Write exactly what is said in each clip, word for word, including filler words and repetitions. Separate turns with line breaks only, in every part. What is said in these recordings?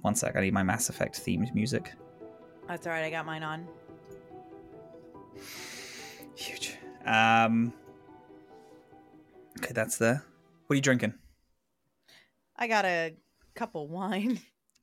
one sec. I need my Mass Effect themed music.
That's all right. I got mine on.
Huge. Um. Okay, that's there. What are you drinking?
I got a cup of wine.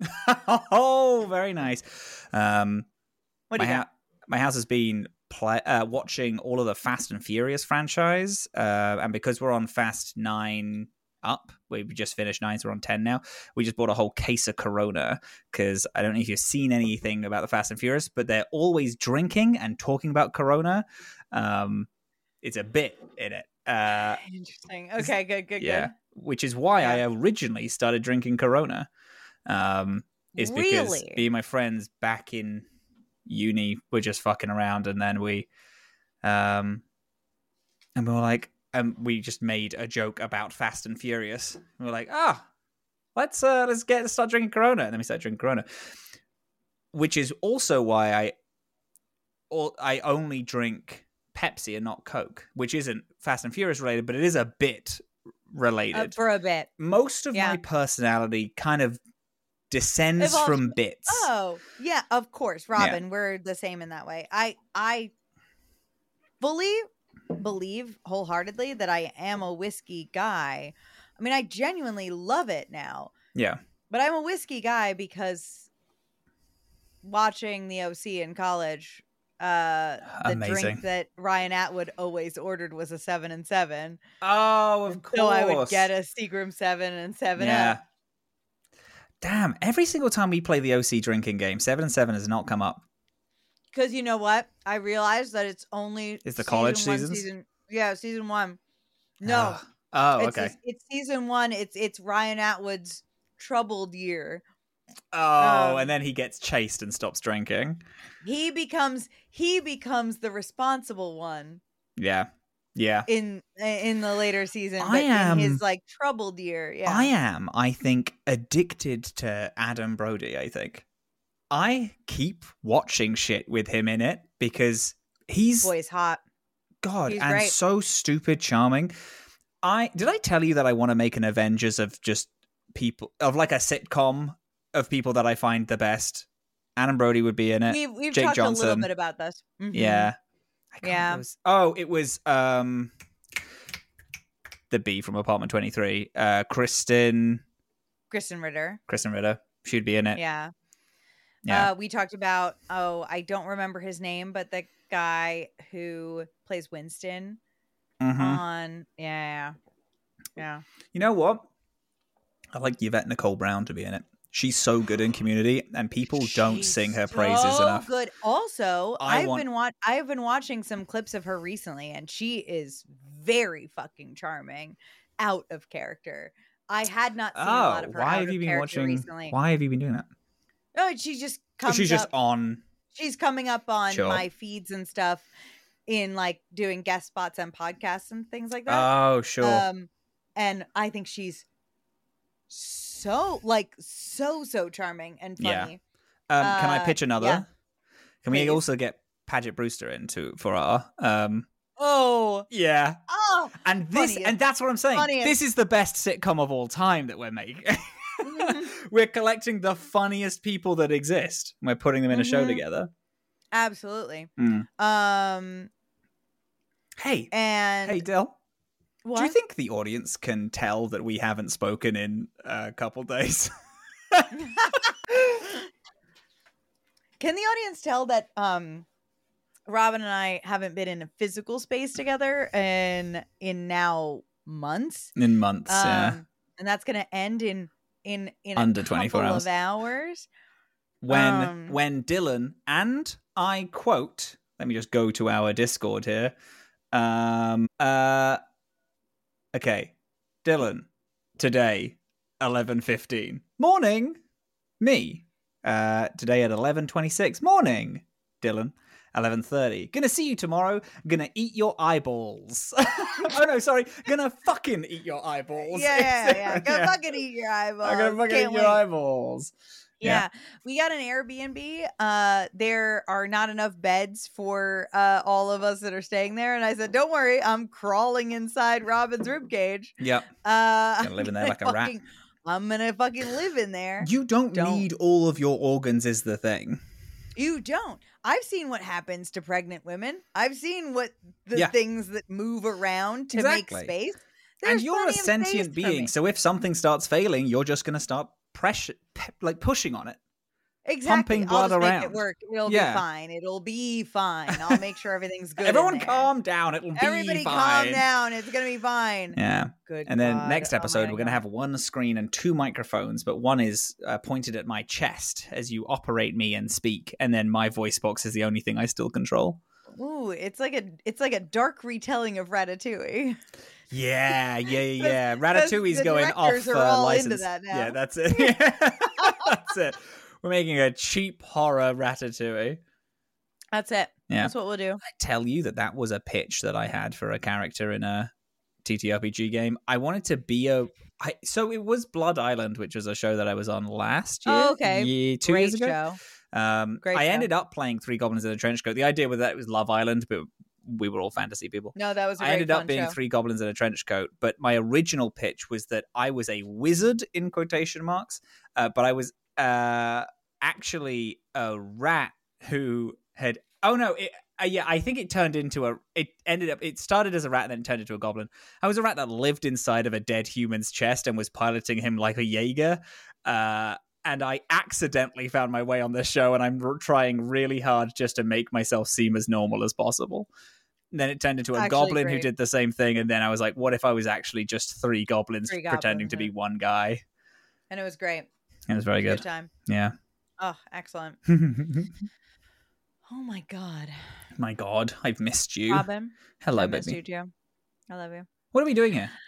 Oh, very nice. Um,
What do
my
you
ha-
got?
my house has been play- uh, watching all of the Fast and Furious franchise, uh, and because we're on Fast nine up, we've just finished nine, so we're on ten now. We just bought a whole case of Corona because I don't know if you've seen anything about the Fast and Furious, but they're always drinking and talking about Corona. Um, it's a bit in it. Uh,
Interesting. Okay, good, good,
yeah,
good.
which is why
Yeah.
I originally started drinking Corona. Um, is because
Really?
me and my friends back in uni were just fucking around, and then we, um, and we were like, and we just made a joke about Fast and Furious. We were like, ah, let's uh, let's get let's start drinking Corona, and then we started drinking Corona, which is also why I, or I only drink Pepsi and not Coke, which isn't Fast and Furious related, but it is a bit related
Uh, for a bit.
Most of
yeah.
my personality kind of descends
Evolves-
from bits.
Oh, yeah, of course, Robin. Yeah. We're the same in that way. I I fully believe wholeheartedly that I am a whiskey guy. I mean, I genuinely love it now.
Yeah.
But I'm a whiskey guy because watching the O C in college, uh, the
Amazing.
drink that Ryan Atwood always ordered was a seven and seven.
Oh, of course.
So I would get a Seagram seven and seven
yeah.
up.
Damn, every single time we play the O C drinking game, seven and seven has not come up.
Because you know what? I realized that it's only
It's the college
season one,
seasons?
Season, yeah, season one. No.
Oh, oh
it's,
okay.
It's, it's season one. It's it's Ryan Atwood's troubled year.
Oh,
Um,
and then he gets chased and stops drinking.
He becomes he becomes the responsible one.
Yeah. Yeah.
In in the later season,
I
but
am,
in his like troubled year. Yeah.
I am, I think, addicted to Adam Brody, I think. I keep watching shit with him in it because he's
boy's hot.
God,
he's
and
great.
so stupid charming. I did I tell you that I want to make an Avengers of just people of like a sitcom of people that I find the best. Adam Brody would be in it.
We've we've
Jake
talked
Johnson.
a little bit about this. Mm-hmm.
Yeah. I can't
Yeah.
it was, oh, it was um the B from Apartment twenty-three. Uh Kristen
Kristen Ritter.
Kristen Ritter. She'd be in it.
Yeah.
Yeah.
Uh, we talked about, oh, I don't remember his name, but the guy who plays Winston
mm-hmm.
on, yeah, yeah.
You know what? I like Yvette Nicole Brown to be in it. She's so good in Community, and people
She's
don't sing her
so
praises enough.
Good. Also,
I
I've
want-
been wa- I've been watching some clips of her recently, and she is very fucking charming, out of character. I had not seen
oh,
a lot of her.
why
out
have
of
you been
character
watching?
recently.
Why have you been doing that?
Oh, she just comes.
She's just
up,
on.
She's coming up on
Sure.
my feeds and stuff, in like doing guest spots on podcasts and things like that.
Oh, sure.
Um, and I think she's so like so so charming and funny.
Yeah. Um, can I
uh,
pitch another?
yeah.
Can we
Please.
also get Paget Brewster into for our? Um,
Oh,
yeah.
oh,
And this,
funniest.
and that's what I'm saying.
Funniest.
This is the best sitcom of all time that we're making.
Mhm.
We're collecting the funniest people that exist. We're putting them in a show
Mhm.
together.
absolutely.
Mm.
Um,
Hey,
and
hey, Dill.
what?
Do you think the audience can tell that we haven't spoken in a couple days?
Can the audience tell that um, Robin and I haven't been in a physical space together in in now months?
In months,
Um,
yeah.
and that's going to end in in in a
Under twenty-four
couple
hours.
of hours.
When
um,
when Dylan and I quote, let me just go to our Discord here. Um uh okay. Dylan, today, eleven fifteen. Morning. Me. Uh today at eleven twenty-six. Morning. Dylan. eleven thirty. Gonna see you tomorrow. Gonna eat your eyeballs. Oh no, sorry. Gonna fucking eat your eyeballs.
Yeah, yeah, yeah. Go
Yeah.
fucking eat your eyeballs.
I'm gonna fucking
Can't
eat your
wait.
eyeballs.
Yeah. We got an Airbnb. Uh, there are not enough beds for uh, all of us that are staying there. And I said, don't worry, I'm crawling inside Robin's ribcage.
Yep.
Uh,
Gonna live in there
I'm
like a rat.
fucking- I'm gonna fucking live in there.
You don't,
Don't.
need all of your organs is the thing.
You don't. I've seen what happens to pregnant women. I've seen what the
Yeah.
things that move around to
Exactly.
make space.
And
There's
you're a
plenty of space
sentient
for
being,
me.
so if something starts failing, you're just going to start pressure, pe- like pushing on it.
Exactly.
pumping
I'll
blood
just
around.
make it work. It'll
Yeah.
be fine. It'll be fine. I'll make sure everything's good.
Everyone
in there.
calm down. It'll be
Everybody
fine.
calm down. It's gonna be fine.
Yeah.
Good.
And then
God.
next
Oh
episode,
my
we're going to
God.
have one screen and two microphones, but one is uh, pointed at my chest as you operate me and speak, and then my voice box is the only thing I still control.
Ooh, it's like a it's like a dark retelling of Ratatouille.
Yeah, yeah, yeah. yeah.
'Cause
Ratatouille's
the
going off
directors are
uh,
all
license.
into that now.
Yeah, that's it. That's it. We're making a cheap horror Ratatouille.
That's it.
Yeah.
That's what we'll do.
I tell you that that was a pitch that I had for a character in a T T R P G game. I wanted to be a. I, so it was Blood Island, which was a show that I was on last year.
Oh, okay.
Year, two
Great
years ago.
show.
Um,
Great
I
show.
ended up playing Three Goblins in a Trench Coat. The idea with that was Love Island, but we were all fantasy people.
No, that was a
I
great
ended up
fun
being
show.
Three Goblins in a Trench Coat, but my original pitch was that I was a wizard in quotation marks, uh, but I was uh, actually a rat who had. Oh no! It, uh, yeah, I think it turned into a. It ended up. It started as a rat, and then it turned into a goblin. I was a rat that lived inside of a dead human's chest and was piloting him like a Jaeger. Uh, and I accidentally found my way on this show, and I'm r- trying really hard just to make myself seem as normal as possible. And then it turned into a
Actually
goblin who
great.
did the same thing, and then I was like, "What if I was actually just three goblins
Three
pretending
goblins,
to be
yeah.
one guy?"
And it was great.
It was very
Good
good.
time.
Yeah.
Oh, excellent. Oh my God.
My God, I've missed you.
Robin.
Hello,
I missed
baby.
you too. I love you.
What are we doing here?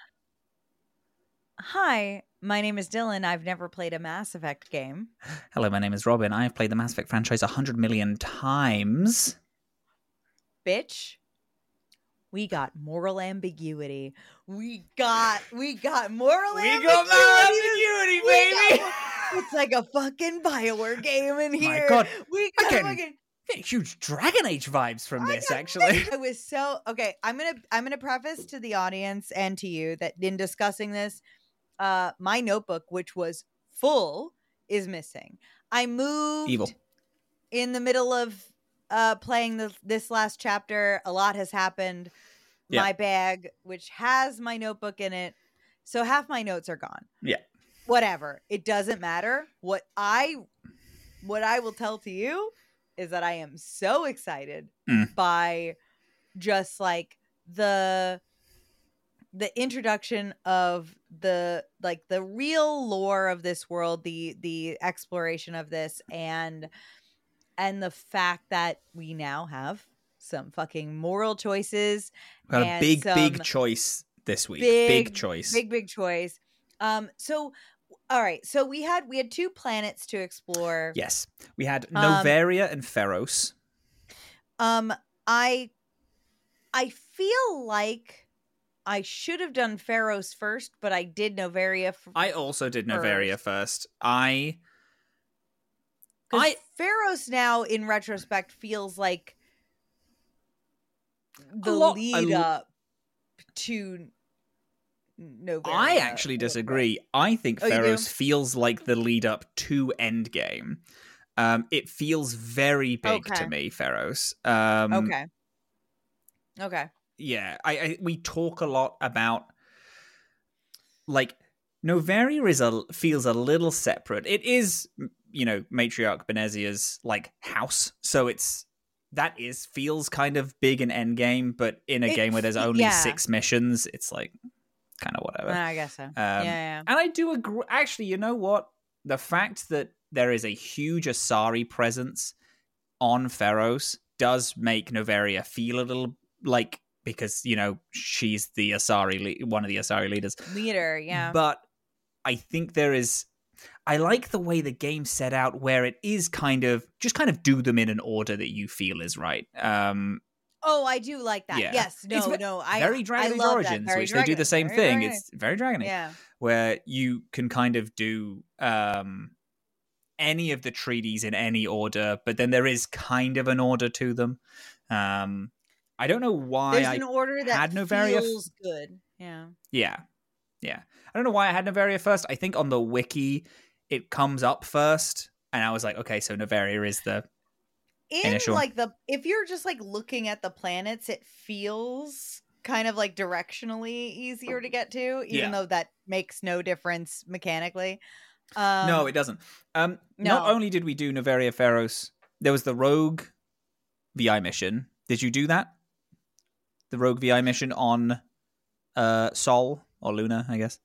Hi, my name is Dylan. I've never played a Mass Effect game.
Hello, my name is Robin. I have played the Mass Effect franchise a hundred million times.
Bitch. We got moral ambiguity. We got we got moral
We
ambiguity.
got moral ambiguity,
We
baby.
got- it's like a fucking BioWare game in here.
My God.
We
I
got
can-
fucking
Getting huge Dragon Age vibes from
I
this,
got
actually.
I was so okay. I'm gonna I'm gonna preface to the audience and to you that in discussing this, uh, my notebook, which was full, is missing. I moved
Evil.
in the middle of uh playing the, this last chapter. A lot has happened.
Yeah.
My bag, which has my notebook in it, so half my notes are gone.
Yeah.
Whatever. It doesn't matter. What I what I will tell to you is that I am so excited
Mm.
by just like the the introduction of the like the real lore of this world, the the exploration of this, and and the fact that we now have some fucking moral choices.
We got a
and
big, big
some
choice this week. Big, choice.
big big choice. Um so all right, so we had we had two planets to explore.
Yes. We had
Um,
Noveria and Feros.
Um, I I feel like I should have done Pharaohs first, but I did Noveria. F-
I also did Noveria first. I... I...
Pharaohs now, in retrospect, feels like the
lot- a
lead
l-
up to Noveria.
I actually disagree. I think
Oh, you do?
Feros feels like the lead up to Endgame. Um, it feels very big
Okay.
to me, Feros. Um,
Okay. Okay.
Yeah, I, I we talk a lot about like Noveria is a feels a little separate. It is, you know, Matriarch Benezia's like house, so it's that is feels kind of big in Endgame, but in a
It
game where there's
fe-
only
yeah.
six missions, it's like kind of whatever.
I guess so.
Um,
yeah, yeah.
And I do agree. Actually, you know what? The fact that there is a huge Asari presence on Feros does make Noveria feel a little like, because, you know, she's the Asari, le- one of the Asari leaders.
Leader, yeah.
But I think there is. I like the way the game set out where it is kind of just kind of do them in an order that you feel is right. Um,
Oh, I do like that.
Yeah.
Yes. No,
It's ve-
no. I
very Dragon
I
Age
love
Origins,
that. Very
which they do the
Dragon-
same
very
thing.
Dragon-
It's very Dragon Age.
yeah.
Where you can kind of do um, any of the treaties in any order, but then there is kind of an order to them. Um, I don't know why
There's
I
an order that
had Noveria f-
feels good. Yeah.
yeah. Yeah. I don't know why I had Noveria first. I think on the wiki it comes up first, and I was like, okay, so Noveria is the
in
initial.
like the if you're just like looking at the planets, it feels kind of like directionally easier to get to, even
Yeah.
though that makes no difference mechanically. Um,
no, it doesn't. Um,
no.
Not only did we do Noveria Feros, there was the Rogue V I mission. Did you do that? The Rogue V I mission on uh, Sol or Luna, I guess.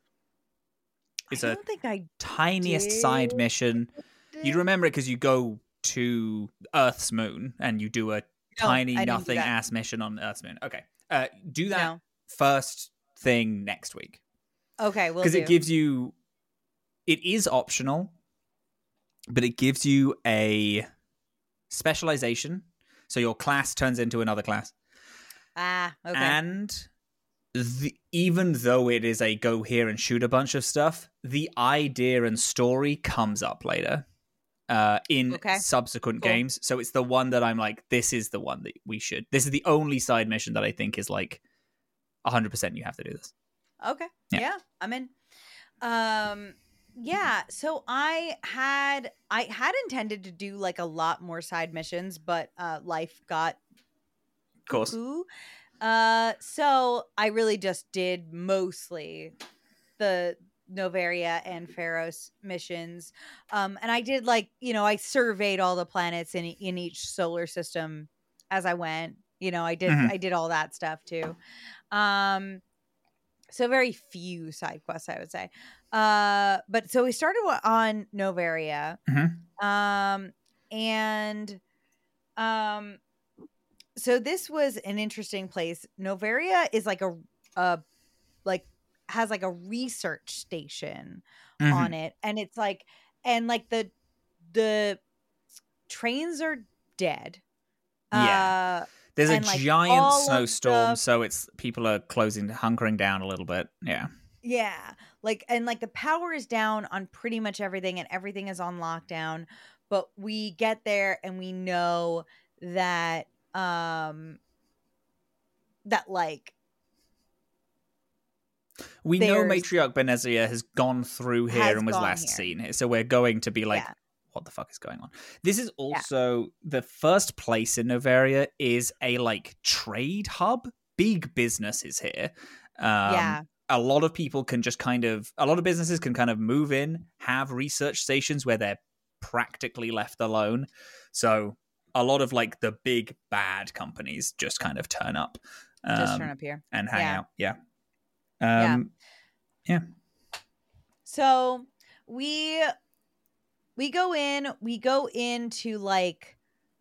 It's
I
a
don't think I
tiniest
did.
side mission. You'd remember it because you go to Earth's moon and you do a
No,
tiny
I didn't do
nothing
that.
ass mission on Earth's moon. Okay, uh, do that
No.
first thing next week
Okay, we'll
because
do.
it gives you. It is optional, but it gives you a specialization, so your class turns into another class.
Ah, okay.
And the, even though it is a go here and shoot a bunch of stuff, the idea and story comes up later uh, in
Okay.
subsequent
Cool.
games. So it's the one that I'm like, this is the one that we should. This is the only side mission that I think is like one hundred percent you have to do this.
Okay.
Yeah.
Yeah, I'm in. Um yeah, so I had I had intended to do like a lot more side missions, but uh life got
Of course.
cuckoo. Uh so I really just did mostly the Noveria and Pharos missions. Um and I did like, you know, I surveyed all the planets in in each solar system as I went. You know, I did
Mhm.
I did all that stuff too. Um So very few side quests, I would say. Uh, but so we started on Noveria,
Mhm.
um, and um, so this was an interesting place. Noveria is like a, a like has like a research station
Mhm.
on it, and it's like and like the the trains are dead.
Yeah.
Uh,
There's a
and, like,
giant
all of
snowstorm,
the-
so it's people are closing, hunkering down a little bit. Yeah.
Yeah. Like and like the power is down on pretty much everything and everything is on lockdown, but we get there and we know that um that like
We know
there's
Matriarch Benezia has gone through here
has
and was
gone
last
here.
seen here, so we're going to be like,
Yeah.
what the fuck is going on? This is also the first place in Noveria is a like trade hub. Big business is here. Um,
Yeah.
A lot of people can just kind of, a lot of businesses can kind of move in, have research stations where they're practically left alone. So a lot of like the big bad companies just kind of turn up, um,
Just turn up here
and hang
Yeah.
out. Yeah. Um, yeah.
So we we go in, we go into like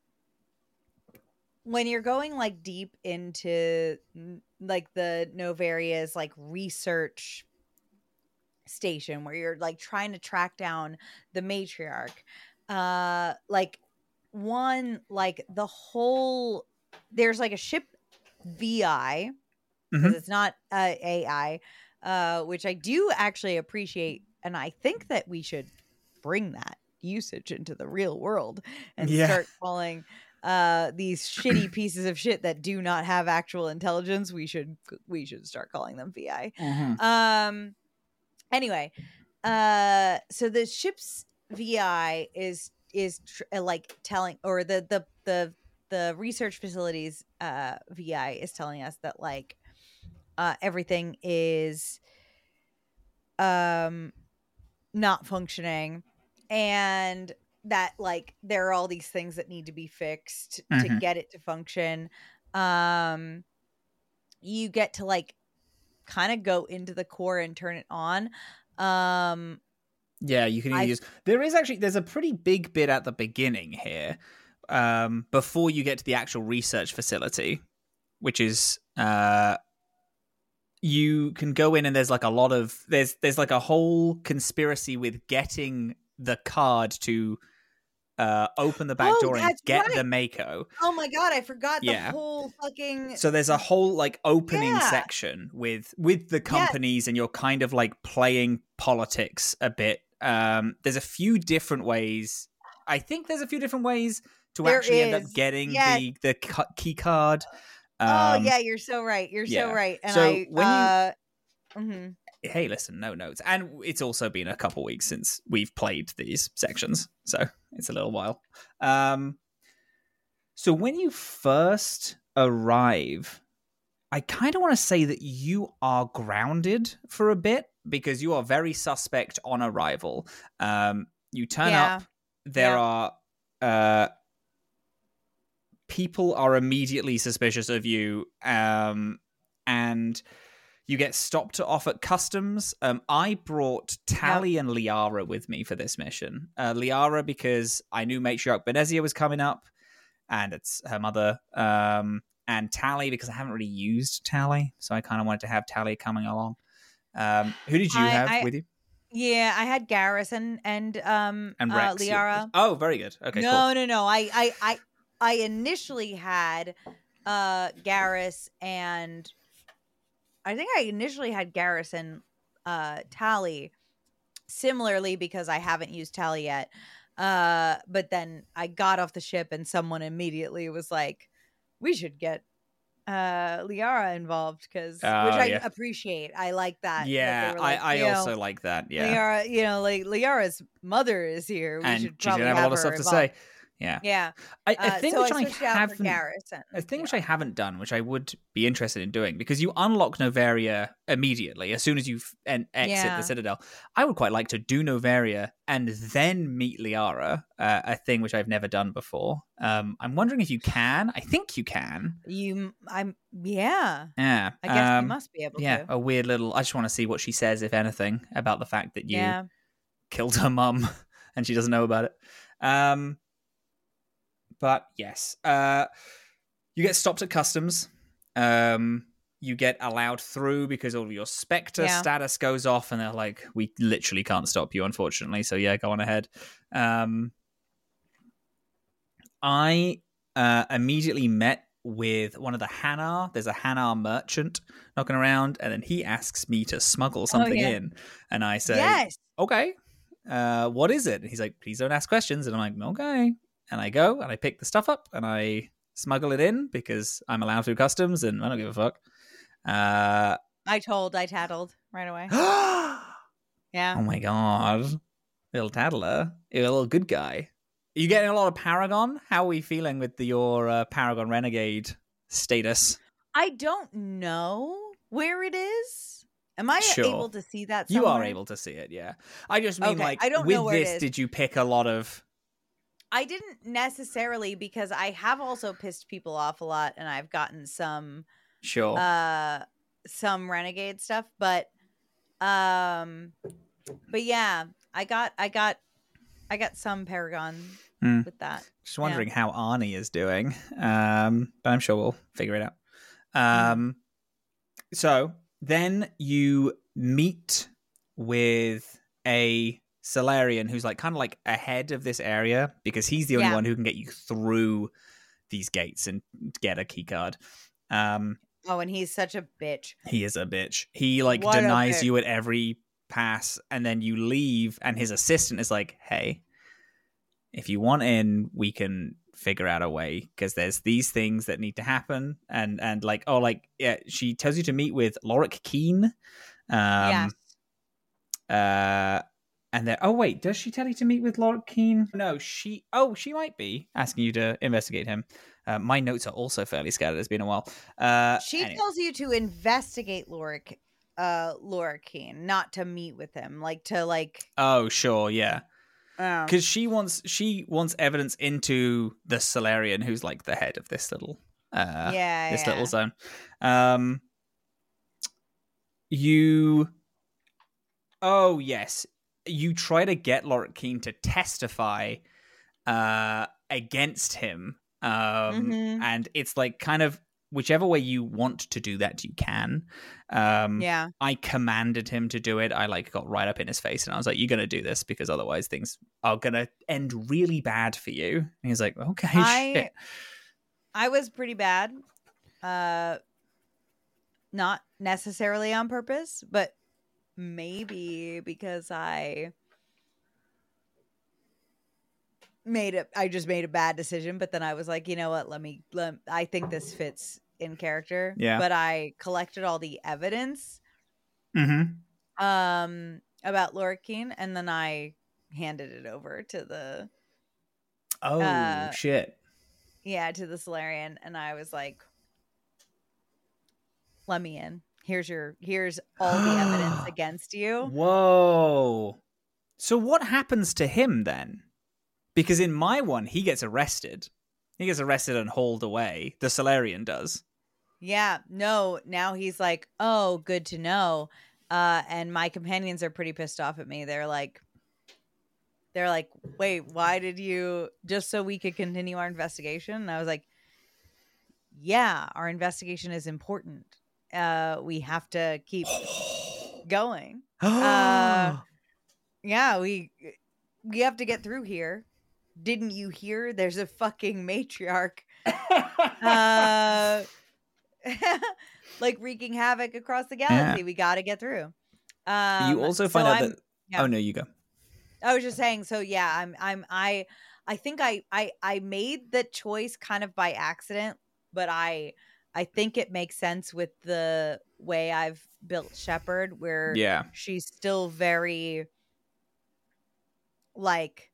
when you're going like deep into n- like the Noveria's like research station where you're like trying to track down the matriarch, uh like one like the whole there's like a ship vi because
Mhm.
it's not uh, ai, uh which I do actually appreciate, and I think that we should bring that usage into the real world and
Yeah.
start calling uh these shitty pieces of shit that do not have actual intelligence, we should we should start calling them vi.
Mhm.
um Anyway, uh, so the ship's V I is is tr- uh, like telling, or the the the the research facilities uh V I is telling us that like uh everything is um not functioning, and that like there are all these things that need to be fixed to
Mhm.
get it to function. Um, you get to like kind of go into the core and turn it on. Um,
Yeah, you can either
I
use. There is actually there's a pretty big bit at the beginning here, um, before you get to the actual research facility, which is uh, you can go in and there's like a lot of there's there's like a whole conspiracy with getting the card to uh, open the back
Oh,
door and
that's
get
right.
the Mako.
Oh my god, I forgot
Yeah.
the whole fucking
So there's a whole like opening
Yeah.
section with with the companies, and you're kind of like playing politics a bit. Um, there's a few different ways. I think there's a few different ways to
There
actually end up
is.
getting
Yes.
the the cu- key card.
Oh
Um,
yeah, you're so right. You're
yeah.
so right. And
So
I
when you-
uh mhm.
hey, listen, no notes. And it's also been a couple weeks since we've played these sections, so it's a little while. Um, so when you first arrive, I kind of want to say that you are grounded for a bit because you are very suspect on arrival. Um, you turn
Yeah.
up, there
Yeah.
are... Uh, people are immediately suspicious of you, um, and you get stopped off at customs. Um, I brought Tally
Yep.
and Liara with me for this mission. Uh, Liara because I knew Matriarch Benezia was coming up, and it's her mother. Um, and Tally because I haven't really used Tally, so I kind of wanted to have Tally coming along. Um, who did you
I,
have
I,
with you?
Yeah, I had Garrison and um
And
uh,
Rex.
Liara.
Oh, very good. Okay,
no,
cool.
no, no. I, I, I, I initially had uh Garrus and I think I initially had Garrison uh Tally similarly because I haven't used Tally yet. Uh, but then I got off the ship and someone immediately was like, "We should get uh Liara involved," because
Oh,
which I
yeah.
appreciate. I like that. that
Yeah,
they were like,
I, I
you know,
also like that. Yeah.
Liara, you know, like Liara's mother is here. We
And
should
she's
probably
gonna have a lot of
her
stuff to
involved.
say. Yeah.
Yeah.
I, a
Uh,
thing
so
which
I
I,
switched out for
haven't
Garrison.
a thing which
Yeah.
I haven't done, which I would be interested in doing, because you unlock Novaria immediately as soon as you en- exit
Yeah.
the Citadel. I would quite like to do Novaria and then meet Liara, uh, a thing which I've never done before. Um, I'm wondering if you can. I think you can.
You, I'm, yeah.
Yeah.
I guess
um,
you must be able
yeah,
to.
a weird little. I just want to see what she says, if anything, about the fact that you
Yeah.
killed her mum and she doesn't know about it. Um, but yes, uh, you get stopped at customs. Um, you get allowed through because all of your Spectre
Yeah.
status goes off, and they're like, "We literally can't stop you, unfortunately." So yeah, go on ahead. Um, I uh, immediately met with one of the Hanar. There's a Hanar merchant knocking around, and then he asks me to smuggle something
yeah.
in, and I say,
Yes.
"Okay, uh, what is it?" And he's like, "Please don't ask questions." And I'm like, "Okay." And I go and I pick the stuff up and I smuggle it in because I'm allowed through customs, and I don't give a fuck. Uh,
I told, I tattled right away.
oh
Yeah.
my god, little tattler, you're a little good guy. Are you getting a lot of Paragon? How are we feeling with the, your uh, Paragon Renegade status?
I don't know where it is. Am I
Sure.
able to see that
You
somewhere?
are able to see it, yeah. I just mean,
Okay,
like,
I don't
with
know where it
this,
is.
did you pick a lot of...
I didn't necessarily, because I have also pissed people off a lot, and I've gotten some
Sure.
uh some renegade stuff, but um but yeah, I got I got I got some Paragon
Mm.
with that.
Just wondering how Arnie is doing, um, but I'm sure we'll figure it out. Um, mm. So then you meet with a Solarian who's like kind of like ahead of this area because he's the only
Yeah.
one who can get you through these gates and get a key card. Um,
Oh, and he's such a bitch.
he is a bitch. He like
What a
denies
bitch.
you at every pass, and then you leave, and his assistant is like, "Hey, if you want in, we can figure out a way because there's these things that need to happen." And and like, oh, like, yeah, she tells you to meet with Lorik Keen. Um,
Yes.
Uh, and then, oh wait, does she tell you to meet with Lorik Keen? No, she. Oh, she might be asking you to investigate him. Uh, my notes are also fairly scattered. It's been a while. Uh,
She
anyway.
tells you to investigate Lorik, uh, Lorikeen, not to meet with him, like to like.
Oh, sure, yeah.
Oh.
Because she wants she wants evidence into the Solarian, who's like the head of this little uh
yeah,
this
yeah.
little zone. Um, you. Oh yes, you try to get Lorik Keen to testify uh against him. Um,
Mhm.
and it's like kind of whichever way you want to do that, you can. Um,
Yeah.
I commanded him to do it. I like got right up in his face and I was like, "You're gonna do this because otherwise things are gonna end really bad for you." And he's like, "Okay,
I
shit."
I was pretty bad. Uh, not necessarily on purpose, but maybe because I made it. I just made a bad decision, but then I was like, you know what? Let me. Let, I think this fits in character.
Yeah.
But I collected all the evidence.
Mm-hmm.
um, about Lorraine, and then I handed it over to the
Oh
uh,
shit!
yeah, to the Solarian, and I was like, "Let me in. Here's your here's all the evidence against you."
Whoa! So what happens to him then? Because in my one, he gets arrested. He gets arrested and hauled away. The Solarian does.
Yeah, no, now he's like, "Oh, good to know." Uh, and my companions are pretty pissed off at me. They're like, they're like, "Wait, why did you just so we could continue our investigation?" And I was like, "Yeah, our investigation is important. Uh, we have to keep going. Uh, yeah, we we have to get through here. Didn't you hear? There's a fucking matriarch." Uh like wreaking havoc across the galaxy.
Yeah.
We got to get through.
You
Um,
also
so
find out
I'm,
that.
yeah,
Oh no, you go.
I was just saying. So yeah, I'm, I'm, I, I think I, I, I made the choice kind of by accident, but I, I think it makes sense with the way I've built Shepard, where
Yeah.
she's still very, like,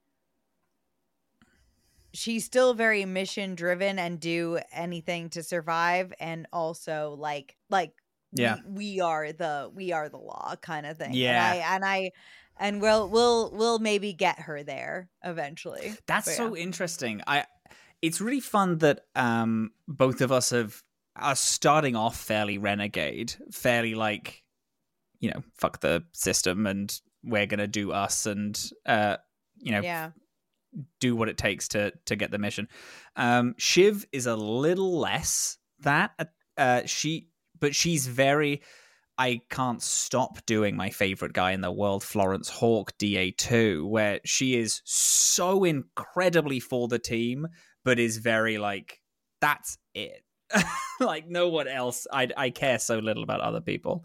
she's still very mission driven and do anything to survive, and also like, like.
Yeah.
We, we are the we are the law kind of thing.
Yeah.
And I and I and we'll we'll we'll maybe get her there eventually.
That's
But
so
yeah.
interesting. I. It's really fun that um both of us have are starting off fairly renegade, fairly like, you know, fuck the system and we're gonna do us and uh you know
Yeah.
do what it takes to to get the mission. Um, Shiv is a little less that. Uh, she, but she's very. I can't stop doing my favorite guy in the world, Florence Hawk, D A two, where she is so incredibly for the team, but is very like, that's it. Like, no one else. I, I care so little about other people.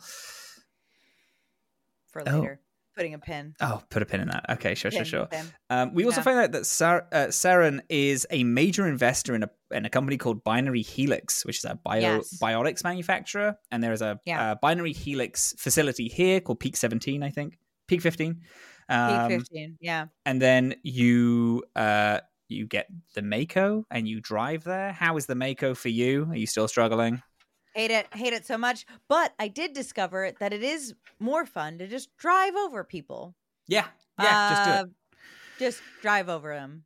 For later. Oh. Putting a pin.
Oh, put a pin in that. Okay, sure,
pin,
sure, sure.
Pin.
Um, we also
yeah.
find out that Sar- uh, Saren is a major investor in a in a company called Binary Helix, which is a bio
yes.
biotics manufacturer. And there is a
yeah.
uh, Binary Helix facility here called Peak seventeen, I think. Peak fifteen. Um,
Peak fifteen, yeah.
And then you uh, you get the Mako and you drive there. How is the Mako for you? Are you still struggling?
Hate it, hate it so much. But I did discover that it is more fun to just drive over people.
Yeah, yeah,
uh,
just do it.
Just drive over them.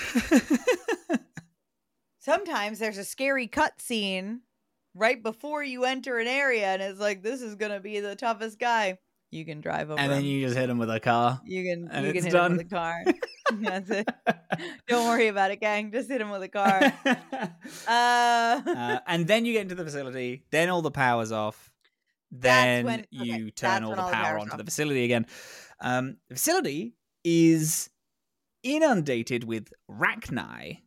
Sometimes there's a scary cutscene right before you enter an area, and it's like, this is gonna be the toughest guy. You can drive over
and then
him.
you just hit him with a car.
You can
and
you can
it's
hit
done.
him with a car. That's it. Don't worry about it, gang. Just hit him with a car. uh,
uh, and then you get into the facility. Then all the power's off. Then
when, okay,
you turn all the
all
power
the
onto
off.
the facility again. Um, the facility is inundated with Rachni,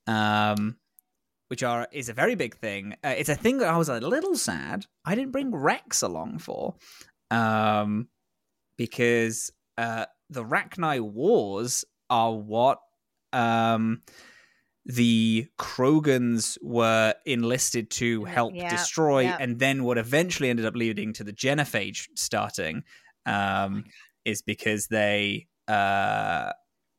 um, which are is a very big thing. Uh, it's a thing that I was a little sad I didn't bring Rex along for, um, because uh, the Rachni Wars are what um, the Krogans were enlisted to help
yeah,
destroy,
yeah.
and then what eventually ended up leading to the Genophage starting um, oh is because they uh,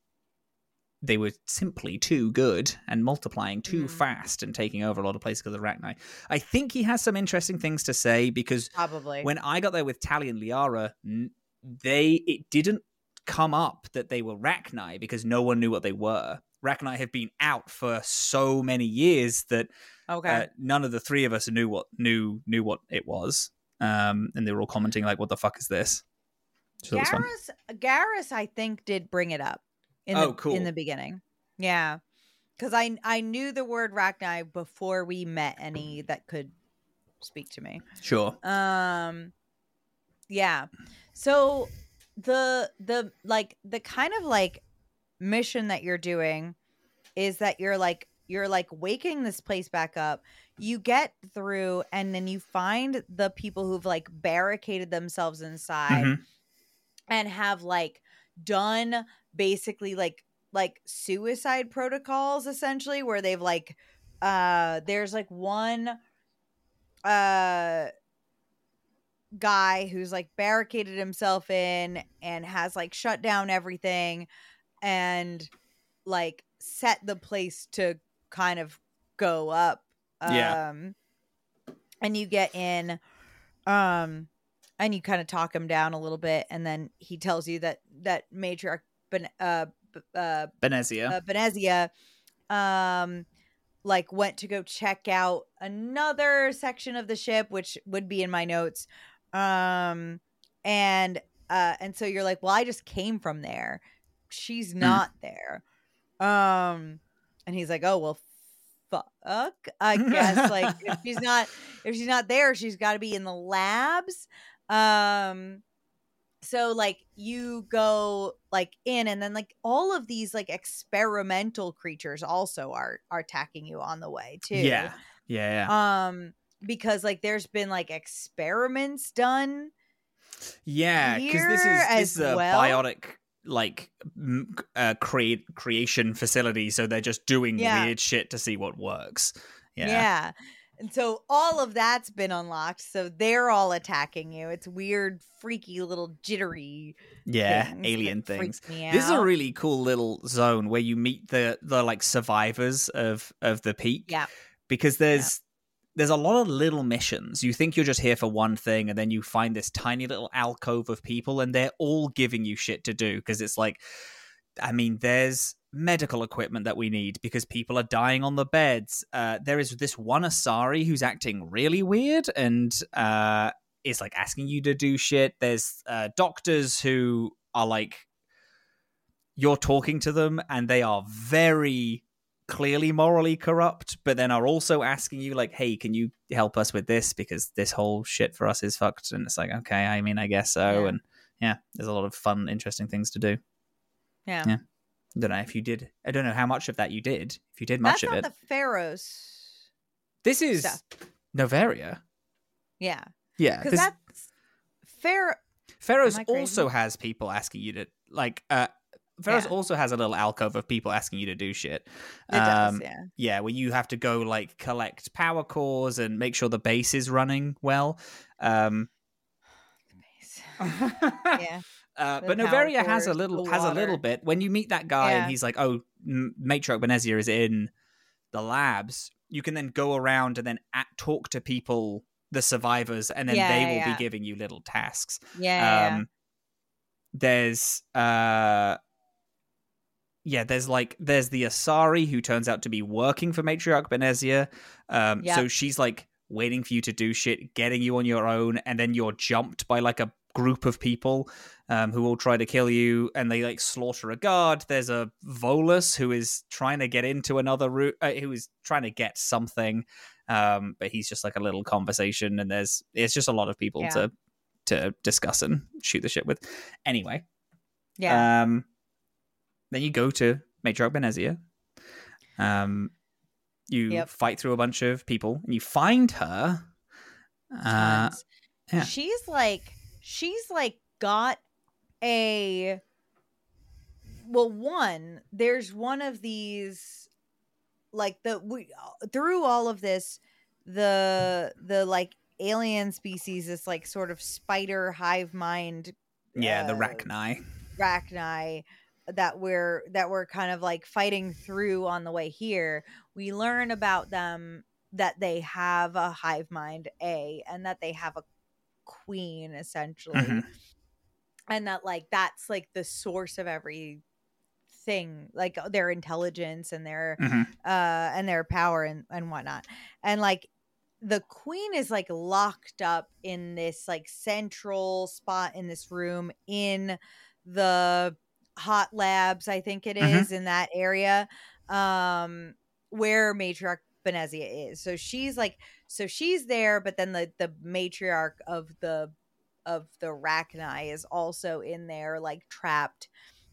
they were simply too good and multiplying too mm. fast and taking over a lot of places because of Rachni. I think he has some interesting things to say because
Probably.
when I got there with Tali and Liara, they it didn't come up that they were Rachni because no one knew what they were. Rachni have been out for so many years that
okay.
uh, none of the three of us knew what knew knew what it was, um, and they were all commenting like, "What the fuck is this?" So
Garrus, Garrus, I think, did bring it up in
oh,
the
cool.
in the beginning. Yeah, because I I knew the word Rachni before we met any that could speak to me.
Sure.
Um. Yeah. So the the like the kind of like mission that you're doing is that you're like you're like waking this place back up. You get through and then you find the people who've like barricaded themselves inside
mm-hmm.
and have like done basically like like suicide protocols essentially where they've like uh there's like one uh guy who's like barricaded himself in and has like shut down everything and like set the place to kind of go up.
Yeah.
Um, and you get in, um, and you kind of talk him down a little bit, and then he tells you that that matriarch ben- uh, b- uh,
Benezia.
uh, Benezia, um, like went to go check out another section of the ship, which would be in my notes. Um, and uh, and so you're like, well, I just came from there. She's not mm. there. Um, and he's like, oh well, fuck. I guess like if she's not if she's not there, she's got to be in the labs. Um. So like you go like in, and then like all of these like experimental creatures also are are attacking you on the way too.
Yeah, yeah, yeah.
Um, because like there's been like experiments done.
Yeah, because this is this is a well. biotic like uh, create creation facility, so they're just doing yeah. weird shit to see what works. Yeah.
Yeah. And so all of that's been unlocked. So they're all attacking you. It's weird, freaky little jittery
yeah, things alien things. This is a really cool little zone where you meet the the like survivors of of the peak.
Yeah.
Because there's yeah. there's a lot of little missions. You think you're just here for one thing, and then you find this tiny little alcove of people, and they're all giving you shit to do because it's like, I mean, there's medical equipment that we need because people are dying on the beds. Uh, there is this one Asari who's acting really weird and uh, is like asking you to do shit. There's uh, doctors who are like, you're talking to them and they are very clearly morally corrupt, but then are also asking you like, hey, can you help us with this because this whole shit for us is fucked. And it's like, okay, I mean, I guess so. Yeah. And yeah, there's a lot of fun, interesting things to do.
Yeah.
Yeah. I don't know if you did. I don't know how much of that you did. If you did much
That's
of
not
it.
The Pharaohs.
This is stuff. Noveria.
Yeah.
Yeah.
Because that's Pharaoh.
Pharaohs also has people asking you to like. uh Pharaohs yeah. also has a little alcove of people asking you to do shit.
It um, does, yeah.
Yeah, where you have to go like collect power cores and make sure the base is running well. Um,
the base. yeah.
Uh, but Noveria has a little has a little bit. When you meet that guy yeah. and he's like, "Oh, Matriarch Benezia is in the labs," you can then go around and then at, talk to people, the survivors, and then
yeah,
they
yeah,
will
yeah.
be giving you little tasks.
Yeah.
Um, yeah. There's uh, yeah, there's like there's the Asari who turns out to be working for Matriarch Benezia. Um, yep. So she's like waiting for you to do shit, getting you on your own, and then you're jumped by like a group of people um, who all try to kill you, and they like slaughter a guard. There's a Volus who is trying to get into another route, uh, who is trying to get something, um, but he's just like a little conversation, and there's it's just a lot of people yeah. to to discuss and shoot the shit with. Anyway,
yeah.
Um, then you go to Matriarch Benezia. Um, you yep. fight through a bunch of people, and you find her. Uh, yeah.
She's like. She's like got a well one there's one of these like the we through all of this the the like alien species, this like sort of spider hive mind
yeah
uh,
the Rachni
Rachni that we're that we're kind of like fighting through on the way here. We learn about them that they have a hive mind A and that they have a queen essentially mm-hmm. and that like that's like the source of everything, like their intelligence and their mm-hmm. uh and their power and and whatnot. And like the queen is like locked up in this like central spot in this room in the hot labs, I think it is, mm-hmm. in that area um where Matriarch Benezia is. So she's like so she's there, but then the the matriarch of the of the Rachni is also in there like trapped.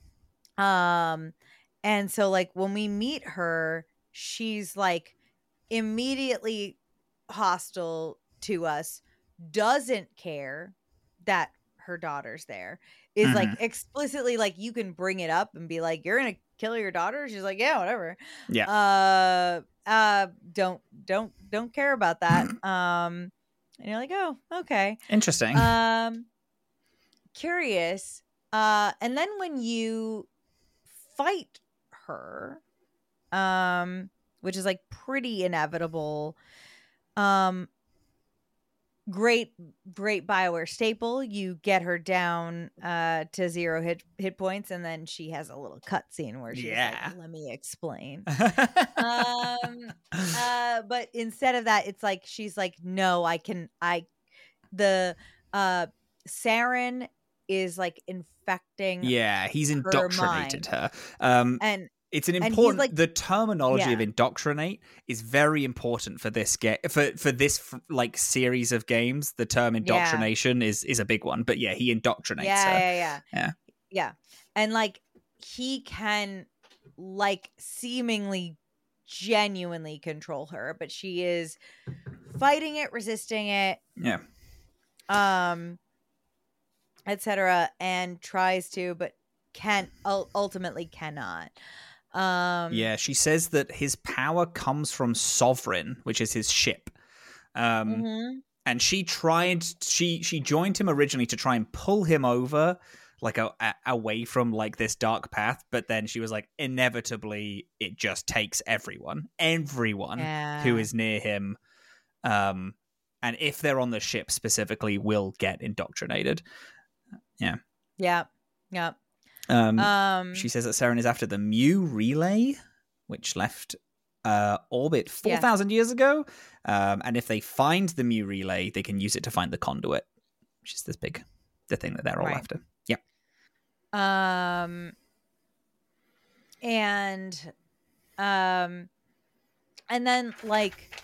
Um and so like when we meet her, she's like immediately hostile to us, doesn't care that her daughter's there, is mm-hmm. like explicitly like you can bring it up and be like, you're gonna kill your daughter? She's like, yeah, whatever.
Yeah.
Uh uh don't don't don't care about that. um And you're like, oh, okay.
Interesting.
Um, curious. Uh, and then when you fight her, um, which is like pretty inevitable, um, great, great BioWare staple. You get her down uh, to zero hit hit points, and then she has a little cutscene where she's
Yeah.
like, "Let me explain." um, uh, but instead of that, it's like she's like, "No, I can." I the uh, Saren is like infecting.
Yeah, he's
her
indoctrinated
mind.
her. Um,
and
it's an
and he's
important.
like,
the terminology
yeah.
of indoctrinate is very important for this game. For for this like series of games, the term indoctrination yeah. is is a big one. But yeah, he indoctrinates
yeah,
her.
Yeah, yeah,
yeah,
yeah. And like he can like seemingly genuinely control her, but she is fighting it, resisting it.
Yeah.
Um. Etc. And tries to, but can ultimately cannot. Um,
yeah, she says that his power comes from Sovereign, which is his ship. Um,
mm-hmm.
And she tried, she she joined him originally to try and pull him over, like a, a, away from like this dark path. But then she was like, inevitably, it just takes everyone, everyone
yeah.
who is near him. Um, and if they're on the ship specifically, will get indoctrinated. Yeah.
Yeah. Yeah.
Um,
um
she says that Saren is after the Mu relay, which left uh, orbit four thousand yeah. years ago. Um, and if they find the Mu relay, they can use it to find the conduit, which is this big, the thing that they're all
right.
after. Yeah.
Um, and, um, and then like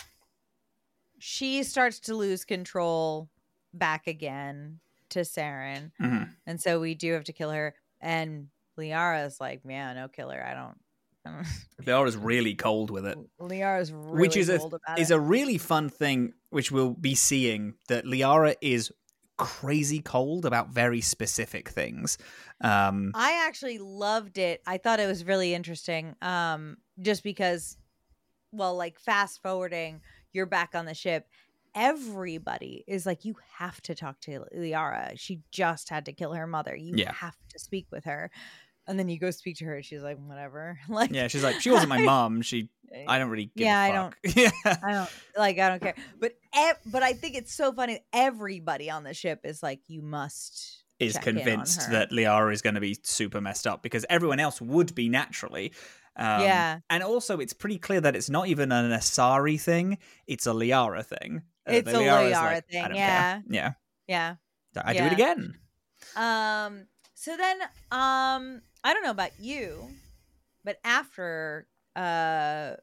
she starts to lose control back again to Saren.
Mm-hmm.
And so we do have to kill her. And Liara's like, yeah, no, kill her. I don't. I don't.
Liara's really cold with it.
Liara's really
which is
cold
a,
about
is
it.
a really fun thing, which we'll be seeing, that Liara is crazy cold about very specific things. Um,
I actually loved it. I thought it was really interesting. Um, just because, well, like fast forwarding, you're back on the ship. Everybody is like, you have to talk to Liara. She just had to kill her mother. You
yeah.
have to speak with her. And then you go speak to her. And she's like, whatever. Like,
yeah, she's like, she wasn't my mom. She, I don't really give
yeah,
a
fuck. I don't. yeah, I don't like. I don't care. But ev- but I think it's so funny. Everybody on the ship is like, you must
is convinced that Liara is going to be super messed up because everyone else would be naturally. Um,
yeah,
and also it's pretty clear that it's not even an Asari thing; it's a Liara thing. Uh,
it's a
Liara
Liara
like,
thing.
I don't
Yeah,
care. yeah,
yeah.
I
yeah.
do it again.
Um. So then, um, I don't know about you, but after uh,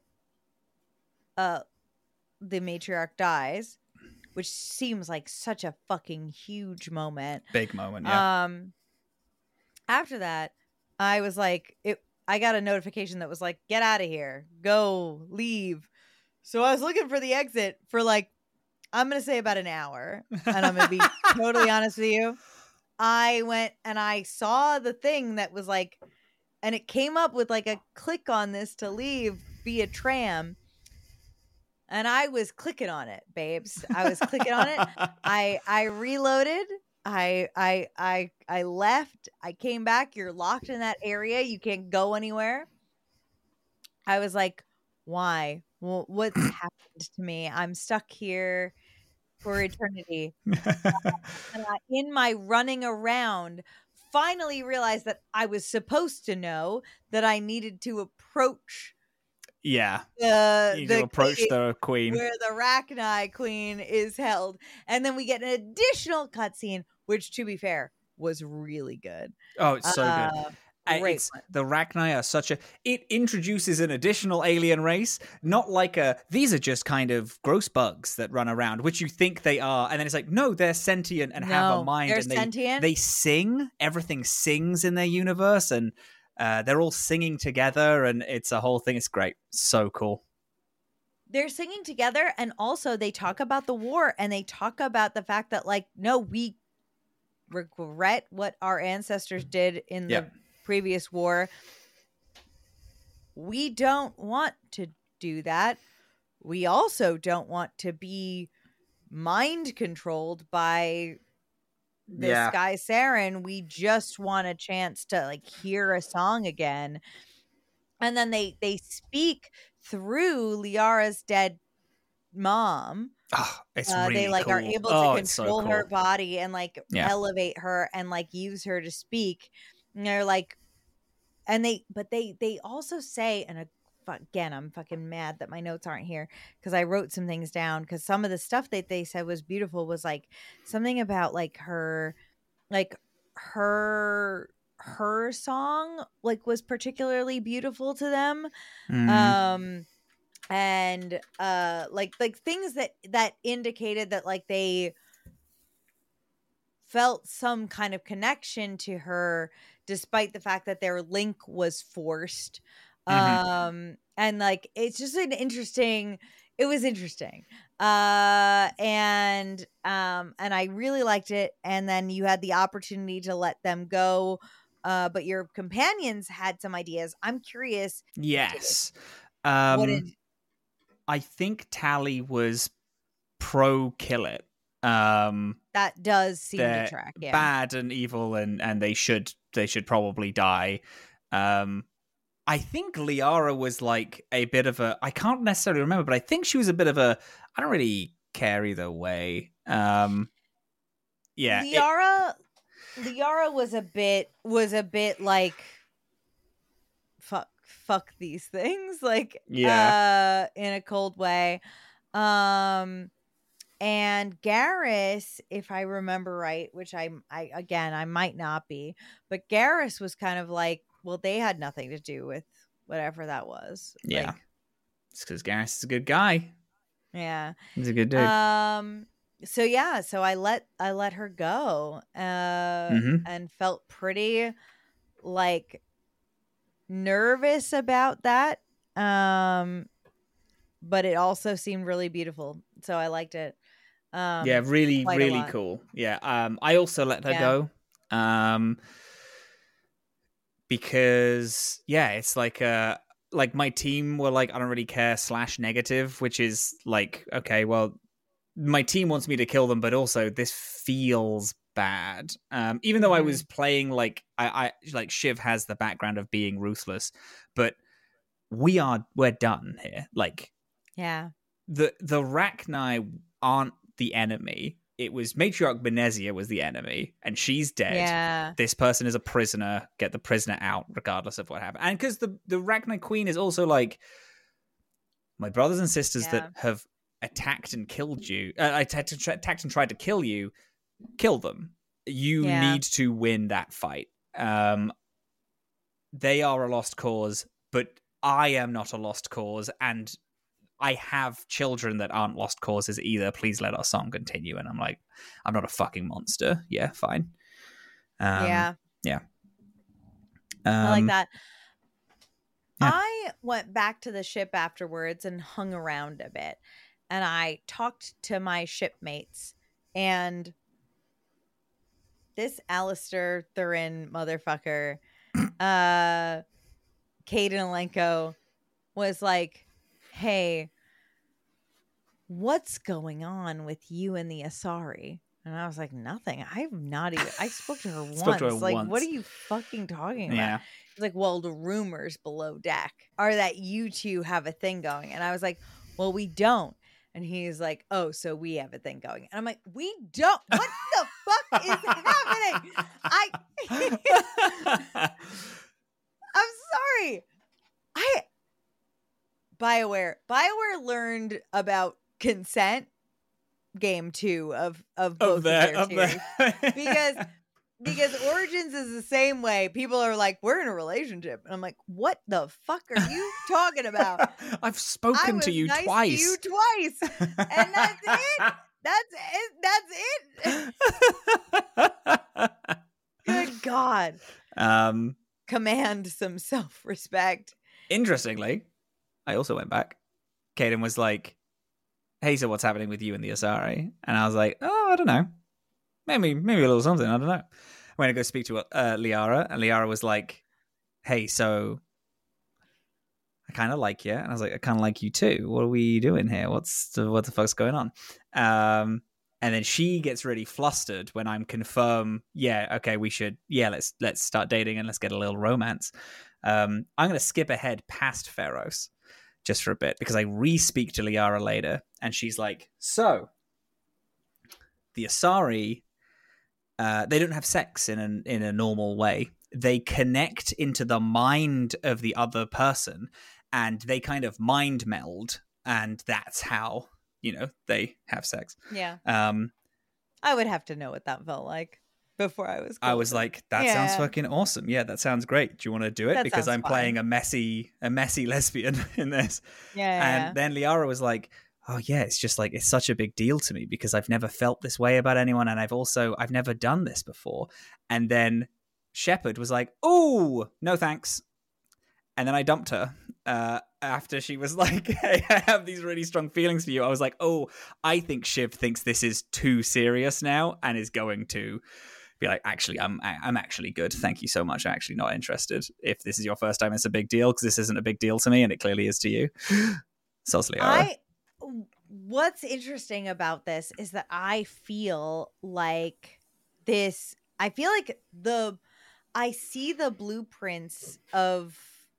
uh, the matriarch dies, which seems like such a fucking huge moment,
big moment. Yeah.
Um. After that, I was like, it. I got a notification that was like, get out of here, go, leave. So I was looking for the exit for like, I'm going to say about an hour. And I'm going to be totally honest with you. I went and I saw the thing that was like, and it came up with like a click on this to leave via tram. And I was clicking on it, babes. I was clicking on it. I I reloaded. I I I I left. I came back. You're locked in that area. You can't go anywhere. I was like, why? Well, what's happened to me? I'm stuck here for eternity. And I, in my running around, finally realized that I was supposed to know that I needed to approach.
Yeah,
the,
you need
the
to approach the queen
where the Rachni queen is held, and then we get an additional cutscene, which, to be fair, was really good.
Oh, it's so
uh,
good. Uh,
great
it's
one.
The Rachni are such a. It introduces an additional alien race, not like a. These are just kind of gross bugs that run around, which you think they are, and then it's like, no, they're sentient and
no,
have a mind,
they're
and they
sentient.
they sing. Everything sings in their universe, and uh, they're all singing together, and it's a whole thing. It's great, so cool.
They're singing together, and also they talk about the war, and they talk about the fact that, like, no, we regret what our ancestors did in
yeah.
the previous war. We don't want to do that. We also don't want to be mind controlled by this
Yeah.
guy Saren. We just want a chance to like hear a song again. And then they they speak through Liara's dead mom.
Oh, it's
uh,
really
they like
cool.
are able
oh,
to
it's so
control
cool.
her body and like
Yeah.
elevate her and like use her to speak. And they're like, and they, but they they also say, and again, I'm fucking mad that my notes aren't here because I wrote some things down, because some of the stuff that they said was beautiful was like something about like her, like her her song like was particularly beautiful to them.
Mm.
Um and uh like like things that that indicated that like they felt some kind of connection to her despite the fact that their link was forced.
Mm-hmm.
Um and like it's just an interesting, it was interesting. Uh and um and I really liked it. And then you had the opportunity to let them go, uh but your companions had some ideas. I'm curious.
Yes.
What
Um,
did
I think Tally was pro kill it. Um,
that does seem to
they're
track, yeah.
bad and evil, and and they should they should probably die. Um, I think Liara was like a bit of a, I can't necessarily remember, but I think she was a bit of a, I don't really care either way. Um, yeah, it-
Liara Liara was a bit was a bit like fuck fuck these things, like
Yeah.
uh in a cold way. Um and Garrus, if I remember right, which I I again I might not be, but Garrus was kind of like, well, they had nothing to do with whatever that was.
yeah,
Like,
it's because Garrus is a good guy.
yeah.
He's a good dude.
Um so yeah, so I let I let her go, uh
mm-hmm.
and felt pretty like nervous about that. Um but it also seemed really beautiful. So I liked it. Um
Yeah, really,
quite a
really
lot.
cool. Yeah, um, I also let her
Yeah.
go, um, because yeah, it's like uh, like my team were like, I don't really care slash negative, which is like, okay, well, my team wants me to kill them, but also this feels bad. Um, even though I was playing like I, I like Shiv has the background of being ruthless, but we are we're done here. Like,
Yeah.
the the Rachni aren't the enemy. It was Matriarch Benezia was the enemy, and she's dead.
Yeah.
This person is a prisoner. Get the prisoner out, regardless of what happened. And because the the Rachni Queen is also like, my brothers and sisters
Yeah.
that have attacked and killed you, uh, attacked, attacked and tried to kill you, kill them. You
Yeah.
need to win that fight. Um, they are a lost cause, but I am not a lost cause, and I have children that aren't lost causes either. Please let our song continue. And I'm like, I'm not a fucking monster. Yeah, fine. Um,
yeah.
Yeah. Um,
I like that.
Yeah.
I went back to the ship afterwards and hung around a bit. And I talked to my shipmates. And this Alistair Thurin motherfucker, uh, Caden Alenko, was like, hey, what's going on with you and the Asari? And I was like, nothing. I've not even, I spoke to her once.
Spoke to her
like,
once.
what are you fucking talking about?
Yeah.
He's like, well, the rumors below deck are that you two have a thing going. And I was like, well, we don't. And he's like, oh, so we have a thing going. And I'm like, we don't. What the fuck is happening? I, I'm sorry. I, BioWare, BioWare learned about consent game two of, of both
of that,
of their
of
series.
that.
because because Origins is the same way. People are like, we're in a relationship. And I'm like, what the fuck are you talking about?
I've spoken
I was
to you
nice
twice.
To you twice. And that's it. That's it. That's it. Good God.
Um,
Command some self-respect.
Interestingly, I also went back. Caden was like, hey, so what's happening with you and the Asari? And I was like, oh, I don't know. Maybe maybe a little something. I don't know. I went to go speak to uh, Liara, and Liara was like, hey, so I kind of like you. And I was like, I kind of like you too. What are we doing here? What's the, what the fuck's going on? Um, and then she gets really flustered when I'm confirm, yeah, okay, we should, yeah, let's let's start dating and let's get a little romance. Um, I'm going to skip ahead past Pharos just for a bit because I re-speak to Liara later, and she's like, so, the Asari, uh, they don't have sex in a, in a normal way. They connect into the mind of the other person, and they kind of mind meld, and that's how, you know, they have sex.
Yeah.
Um,
I would have to know what that felt like before I was cool
I was like, that yeah. sounds fucking awesome. Yeah, that sounds great. Do you want to do it?
That
because I'm
fine.
playing a messy, a messy lesbian in this.
Yeah. yeah
and
yeah.
then Liara was like, oh yeah, it's just like, it's such a big deal to me because I've never felt this way about anyone. And I've also, I've never done this before. And then Shepard was like, oh, no thanks. And then I dumped her uh, after she was like, hey, I have these really strong feelings for you. I was like, oh, I think Shiv thinks this is too serious now and is going to be like, actually, I'm I'm actually good. Thank you so much. I'm actually not interested. If this is your first time, it's a big deal because this isn't a big deal to me and it clearly is to you. Sos Liara.
I, what's interesting about this is that I feel like this, I feel like the, I see the blueprints of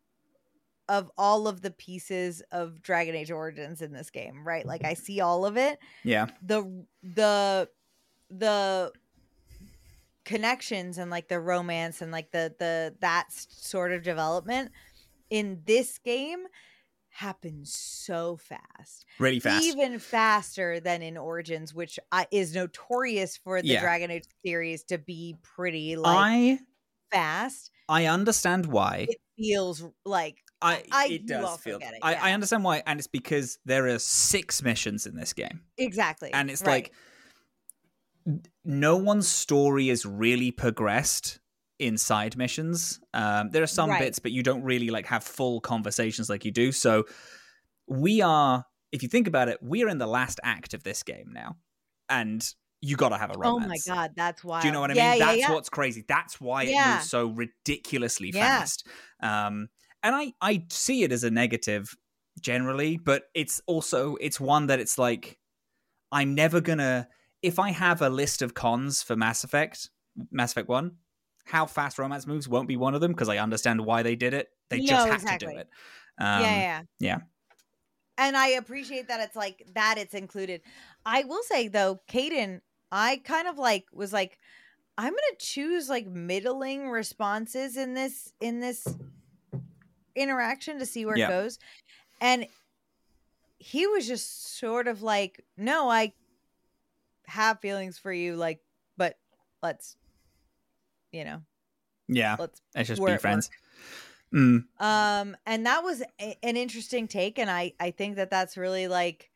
of all of the pieces of Dragon Age Origins in this game, right? Like I see all of it.
Yeah.
The the the connections and like the romance and like the the that sort of development in this game happens so fast.
Really fast.
Even faster than in Origins, which I, is notorious for the
yeah.
Dragon Age series to be pretty like
I,
fast.
I understand why.
It feels like
I,
I
it
do
does
also
feel.
get it,
I,
yeah.
I understand why, and it's because there are six missions in this game.
Exactly,
and it's
right.
like no one's story is really progressed in side missions. Um, there are some
right.
bits, but you don't really like have full conversations like you do. So we are, if you think about it, we are in the last act of this game now, and you got to have a romance.
Oh my god, that's wild.
Do you know what I
yeah,
mean?
Yeah,
that's
yeah.
what's crazy. That's why
yeah.
it moves so ridiculously
yeah.
fast. Um, and I, I see it as a negative generally, but it's also, it's one that it's like, I'm never gonna, if I have a list of cons for Mass Effect, Mass Effect one, how fast romance moves won't be one of them because I understand why they did it. They
no,
just have
exactly.
to do it. Um,
yeah, yeah.
Yeah.
And I appreciate that it's like, that it's included. I will say though, Kaidan, I kind of like, was like, I'm gonna choose like middling responses in this, in this interaction to see where
yeah.
it goes. And he was just sort of like, no, I have feelings for you, like, but let's, you know,
yeah,
let's,
let's just be friends. Mm.
Um, and that was a, an interesting take, and I, I think that that's really like,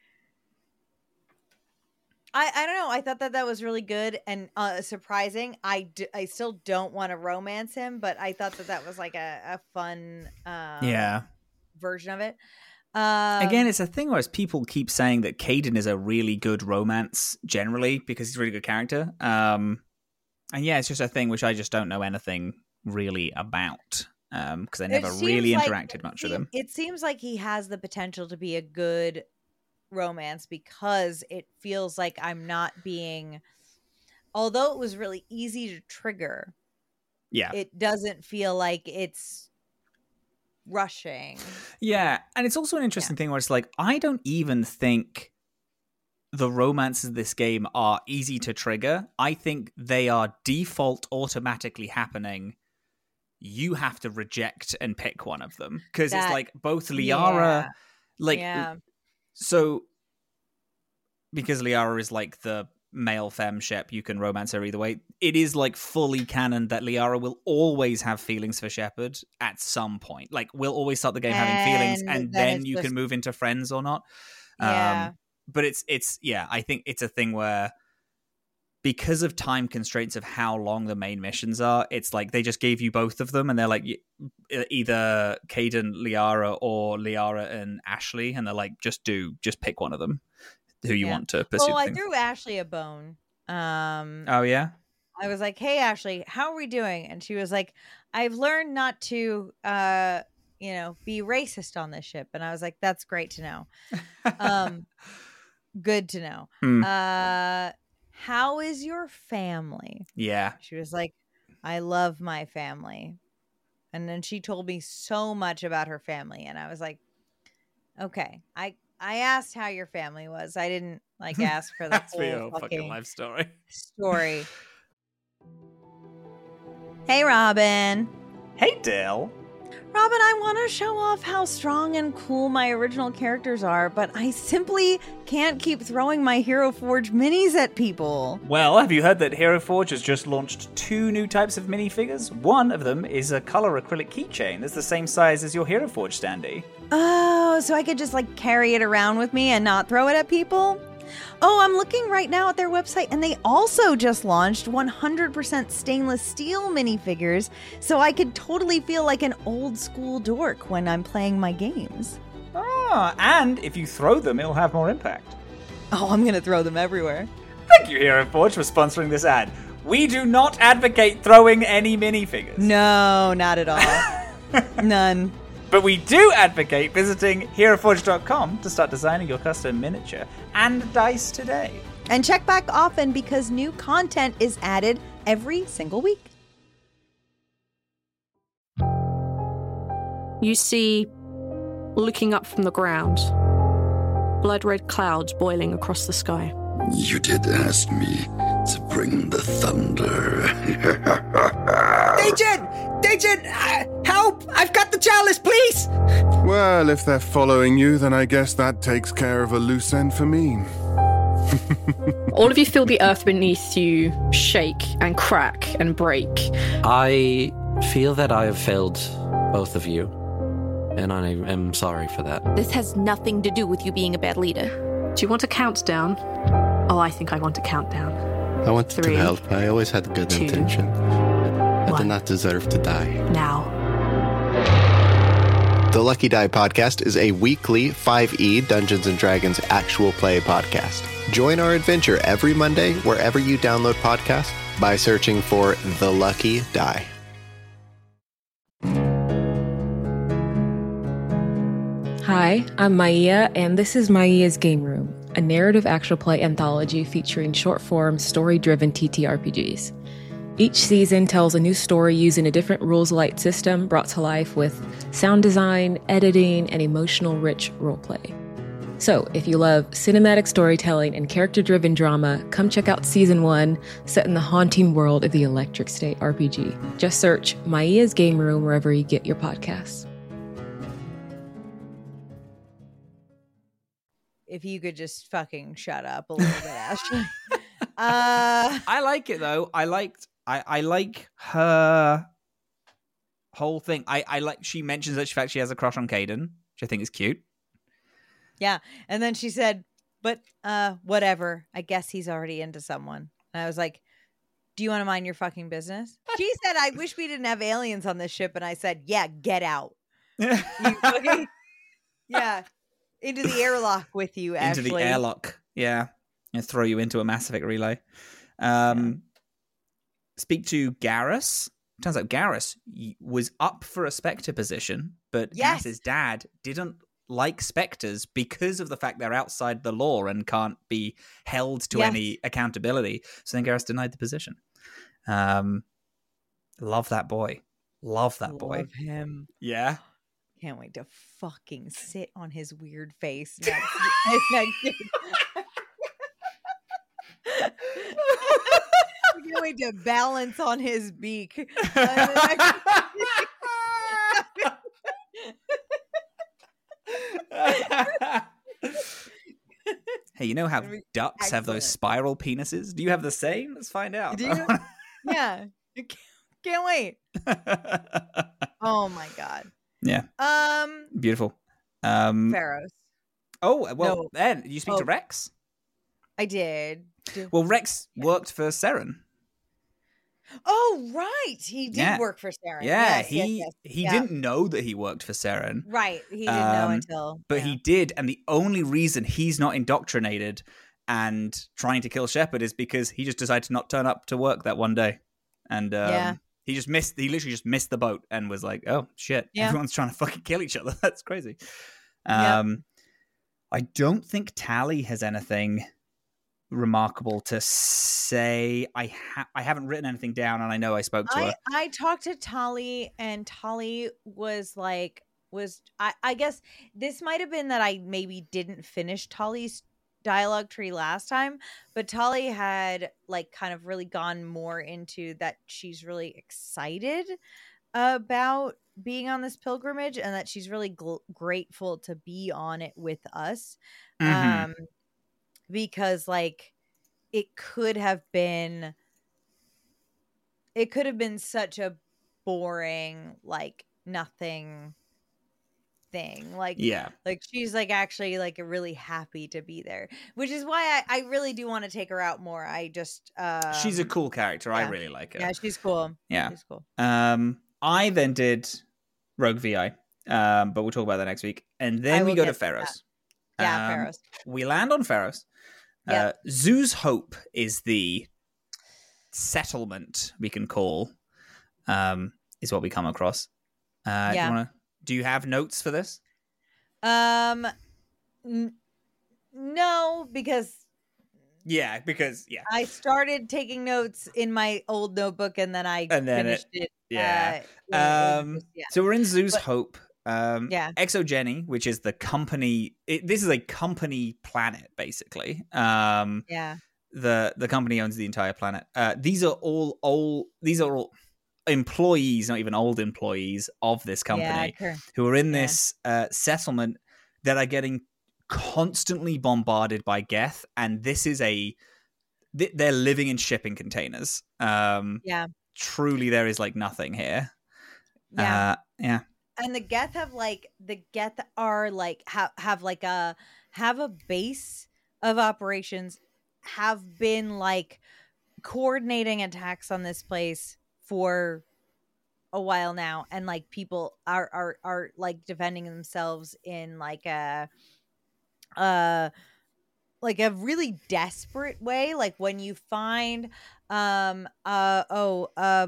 I, I don't know, I thought that that was really good and uh, surprising. I, d- I still don't want to romance him, but I thought that that was like a, a fun, um,
yeah,
version of it. Um,
Again, it's a thing where people keep saying that Kaidan is a really good romance generally because he's a really good character. Um, and yeah, it's just a thing which I just don't know anything really about because um, I never really
like,
interacted much
seems,
with him.
It seems like he has the potential to be a good romance because it feels like I'm not being, although it was really easy to trigger.
Yeah,
it doesn't feel like it's rushing.
Yeah, and it's also an interesting yeah. thing where it's like I don't even think the romances of this game are easy to trigger. I think they are default automatically happening. You have to reject and pick one of them because it's like both Liara
yeah.
like
yeah.
so because Liara is like the male femme Shep, you can romance her either way. It is like fully canon that Liara will always have feelings for Shepard at some point. Like we'll always start the game
and
having feelings and then, then you
just...
can move into friends or not.
Yeah.
Um, but it's, it's, yeah, I think it's a thing where because of time constraints of how long the main missions are, it's like they just gave you both of them and they're like either Kaidan, Liara or Liara and Ashley. And they're like, just do, just pick one of them. Who you yeah. want to pursue.
Oh, I
things.
threw Ashley a bone. Um,
oh, yeah?
I was like, hey, Ashley, how are we doing? And she was like, I've learned not to, uh, you know, be racist on this ship. And I was like, that's great to know. Um, good to know.
Hmm.
Uh, how is your family?
Yeah.
She was like, I love my family. And then she told me so much about her family. And I was like, okay, I, I asked how your family was. I didn't like ask for the
That's
whole
for your
fucking,
fucking life story.
story. Hey, Robin.
Hey, Dale.
Robin, I want to show off how strong and cool my original characters are, but I simply can't keep throwing my Hero Forge minis at people.
Well, have you heard that Hero Forge has just launched two new types of minifigures? One of them is a color acrylic keychain that's the same size as your Hero Forge standee.
Oh, so I could just like carry it around with me and not throw it at people? Oh, I'm looking right now at their website, and they also just launched one hundred percent stainless steel minifigures, so I could totally feel like an old school dork when I'm playing my games.
Ah, and if you throw them, it'll have more impact.
Oh, I'm going to throw them everywhere.
Thank you, Hero Forge, for sponsoring this ad. We do not advocate throwing any minifigures.
No, not at all. None.
But we do advocate visiting hero forge dot com to start designing your custom miniature and dice today.
And check back often because new content is added every single week.
You see, looking up from the ground, blood-red clouds boiling across the sky.
You did ask me to bring the thunder.
Agent! Agent! Uh, help! I've got the chalice, please!
Well, if they're following you, then I guess that takes care of a loose end for me.
All of you feel the earth beneath you shake and crack and break.
I feel that I have failed both of you, and I am sorry for that.
This has nothing to do with you being a bad leader.
Do you want a countdown? Oh, I think I want a countdown.
I wanted
Three,
to help. I always had good
two,
intention. I
one.
did not deserve to die.
Now.
The Lucky Die Podcast is a weekly five E Dungeons and Dragons actual play podcast. Join our adventure every Monday wherever you download podcasts by searching for The Lucky Die.
Hi, I'm Maia, and this is Maia's Game Room, a narrative actual play anthology featuring short-form, story-driven T T R P Gs. Each season tells a new story using a different rules-light system brought to life with sound design, editing, and emotional-rich roleplay. So, if you love cinematic storytelling and character-driven drama, come check out Season one, set in the haunting world of the Electric State R P G. Just search Maia's Game Room wherever you get your podcasts.
If you could just fucking shut up a little bit, Ashley. Uh,
I like it, though. I liked... I, I like her whole thing. I, I like she mentions that she, in fact, she has a crush on Caden, which I think is cute.
Yeah. And then she said, but uh, whatever. I guess he's already into someone. And I was like, do you want to mind your fucking business? She said, I wish we didn't have aliens on this ship. And I said, yeah, get out. You fucking, yeah. Into the airlock with you, Ashley.
Into the airlock. Yeah. And throw you into a Mass Effect relay. Um, yeah. Speak to Garrus. Turns out Garrus was up for a Spectre position, but
yes.
Garrus's dad didn't like Spectres because of the fact they're outside the law and can't be held to
yes.
any accountability. So then Garrus denied the position. Um, love that boy. Love that
love
boy.
Love him.
Yeah.
Can't wait to fucking sit on his weird face next, next year. I can't wait to balance on his beak.
Hey, you know how ducks excellent. have those spiral penises? Do you have the same? Let's find out.
Do you? Yeah. Can't wait. Oh my god.
Yeah.
Um.
Beautiful. Um.
Pharaohs.
Oh well.
No.
Then did you speak
oh,
to Rex?
I did.
Well, Rex
yeah.
worked for Seren.
Oh right, he did
yeah.
work for Seren.
Yeah,
yes,
he
yes, yes.
he
yeah.
didn't know that he worked for Seren.
Right, he didn't
um,
know until.
But
yeah.
he did, and the only reason he's not indoctrinated and trying to kill Shepard is because he just decided to not turn up to work that one day, and um,
yeah,
He just missed. He literally just missed the boat and was like, "Oh shit!
Yeah.
Everyone's trying to fucking kill each other. That's crazy." Um, yep. I don't think Tally has anything remarkable to say. I ha- I haven't written anything down, and I know I spoke to
I,
her.
I talked to Tali, and Tali was like, was I, I guess this might have been that I maybe didn't finish Tali's dialogue tree last time, but Tali had like kind of really gone more into that she's really excited about being on this pilgrimage and that she's really gl- grateful to be on it with us.
Mm-hmm.
Um, because like it could have been, it could have been such a boring, like nothing thing. Like,
yeah,
like she's like actually like really happy to be there, which is why I, I really do want to take her out more. I just, um,
she's a cool character.
yeah.
I really like her.
Yeah, she's cool.
Yeah,
she's cool.
Um, I then did Rogue V I, um, but we'll talk about that next week. And then we go to Pharos.
To yeah,
um,
Pharos.
We land on Pharos.
Yep.
Uh, Zoo's Hope is the settlement we can call, um, is what we come across. Uh,
yeah.
Do you, wanna, do you have notes for this?
Um, n- no, because
yeah, because yeah,
I started taking notes in my old notebook and then I
and then
finished
it.
it.
Yeah.
Uh, yeah,
um.
just, yeah.
So we're in Zoo's
but,
Hope. Um,
yeah.
Exogeny, which is the company. It, this is a company planet, basically. Um,
yeah.
The the company owns the entire planet. Uh, these are all old. These are all employees, not even old employees of this company,
yeah,
who are in
yeah.
this uh, settlement that are getting constantly bombarded by Geth, and this is a. Th- they're living in shipping containers. Um,
yeah.
Truly, there is like nothing here.
Yeah.
Uh, yeah.
And the Geth have like the Geth are like have have like a have a base of operations, have been like coordinating attacks on this place for a while now, and like people are are are like defending themselves in like a uh like a really desperate way. Like when you find um uh oh uh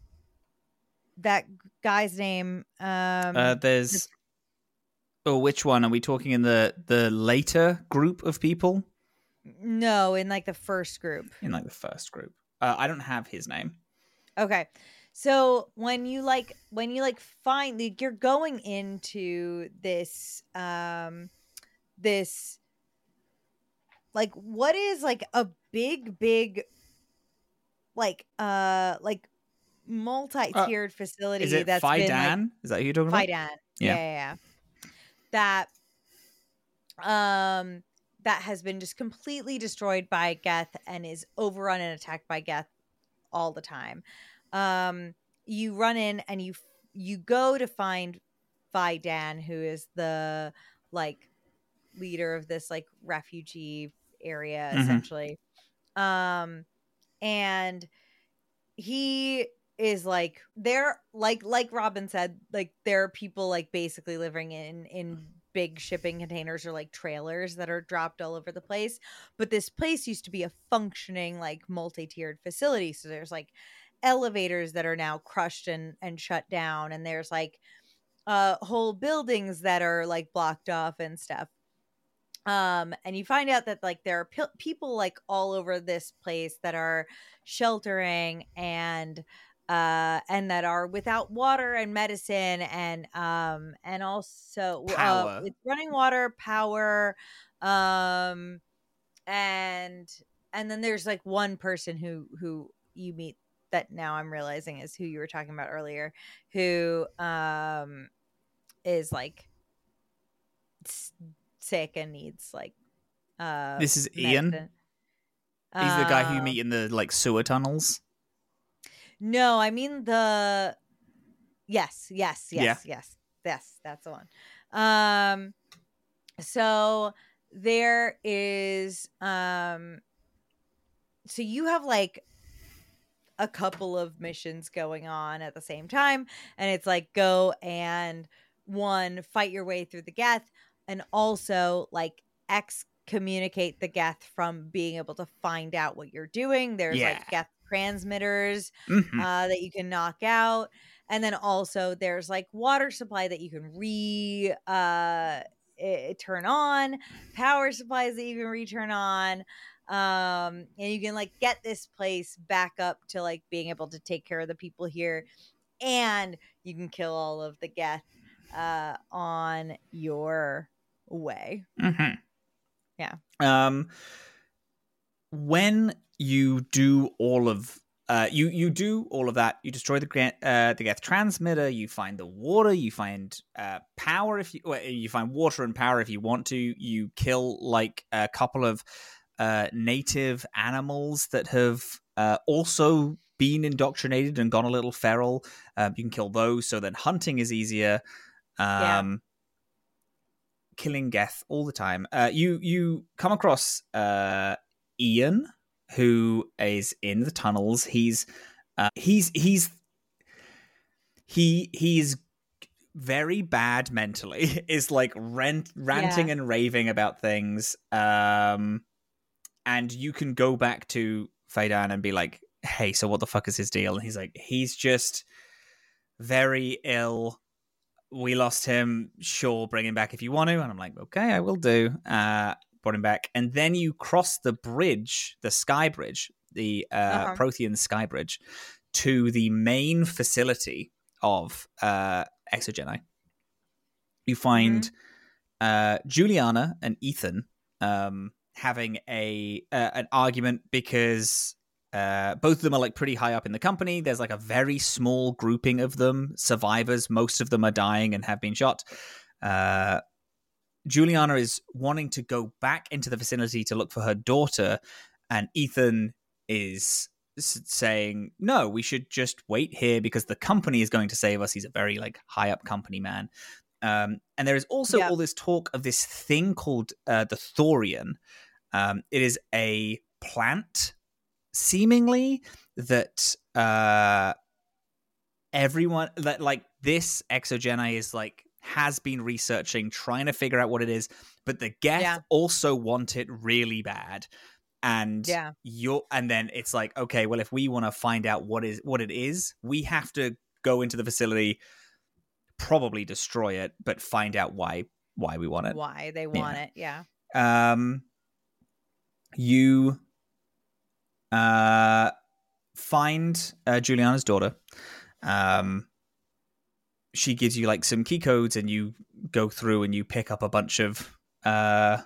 that guy's name. Um,
uh, there's. Oh, which one are we talking in the the later group of people?
No, in like the first group.
In like the first group. Uh, I don't have his name.
Okay, so when you like when you like find like you're going into this um this like what is like a big big like uh like multi-tiered uh, facility
is it
that's
Fidan?
been like,
is that who you're talking about?
Fidan. Yeah. yeah, yeah. That um that has been just completely destroyed by Geth and is overrun and attacked by Geth all the time. Um you run in and you you go to find Fidan, who is the like leader of this like refugee area
mm-hmm.
essentially. Um and he is like there like like Robin said, like there are people like basically living in in big shipping containers or like trailers that are dropped all over the place, but this place used to be a functioning like multi-tiered facility, so there's like elevators that are now crushed and and shut down, and there's like uh whole buildings that are like blocked off and stuff. Um, and you find out that like there are pe- people like all over this place that are sheltering and uh and that are without water and medicine and um and also
power.
Uh, it's running water, power, um and and then there's like one person who who you meet that now I'm realizing is who you were talking about earlier, who um is like sick and needs like uh
this is
medicine.
Ian. He's um, the guy who you meet in the like sewer tunnels.
No, I mean the yes, yes, yes,
yeah.
yes, yes. That's the one. Um, so there is um, so you have like a couple of missions going on at the same time, and it's like go and one fight your way through the Geth, and also like excommunicate the Geth from being able to find out what you're doing. There's
yeah.
like Geth transmitters
Mhm.
uh, that you can knock out. And then also there's like water supply that you can re uh, eh, turn on, power supplies that you can return on. Um, and you can like get this place back up to like being able to take care of the people here. And you can kill all of the Geth uh, on your way.
Mhm.
Yeah.
Um, when you do all of uh, you you do all of that, you destroy the Gra- uh, the Geth transmitter. You find the water. You find uh, power if you well, you find water and power if you want to. You kill like a couple of uh, native animals that have uh, also been indoctrinated and gone a little feral. Um, you can kill those, so then hunting is easier. Um,
Yeah.
Killing Geth all the time. Uh, you you come across uh, Ian, who is in the tunnels. He's uh, he's he's he he's very bad mentally. Is like rant, ranting
Yeah.
and raving about things. Um, and you can go back to Faidan and be like, "Hey, so what the fuck is his deal?" And he's like, "He's just very ill. We lost him. Sure, bring him back if you want to." And I'm like, okay, I will do. Uh, brought him back. And then you cross the bridge, the sky bridge, the uh,
Uh-huh.
Prothean sky bridge, to the main facility of uh, Exogeni. You find uh, Juliana and Ethan um, having a uh, an argument because uh, both of them are like pretty high up in the company. There's like a very small grouping of them, survivors. Most of them are dying and have been shot. Uh, Juliana is wanting to go back into the vicinity to look for her daughter, and Ethan is s- saying, no, we should just wait here because the company is going to save us. He's a very like high up company man. Um, and there is also
Yep.
all this talk of this thing called uh, the Thorian. Um, it is a plant, seemingly, that uh, everyone that like this Exogeni is like has been researching, trying to figure out what it is. But the Geth
Yeah.
also want it really bad. And
Yeah.
you're, and then it's like, okay, well, if we want to find out what is what it is, we have to go into the facility, probably destroy it, but find out why why we want it.
Why they want it. Yeah.
Um, you uh find uh, Juliana's daughter. Um, she gives you like some key codes, and you go through and you pick up a bunch of uh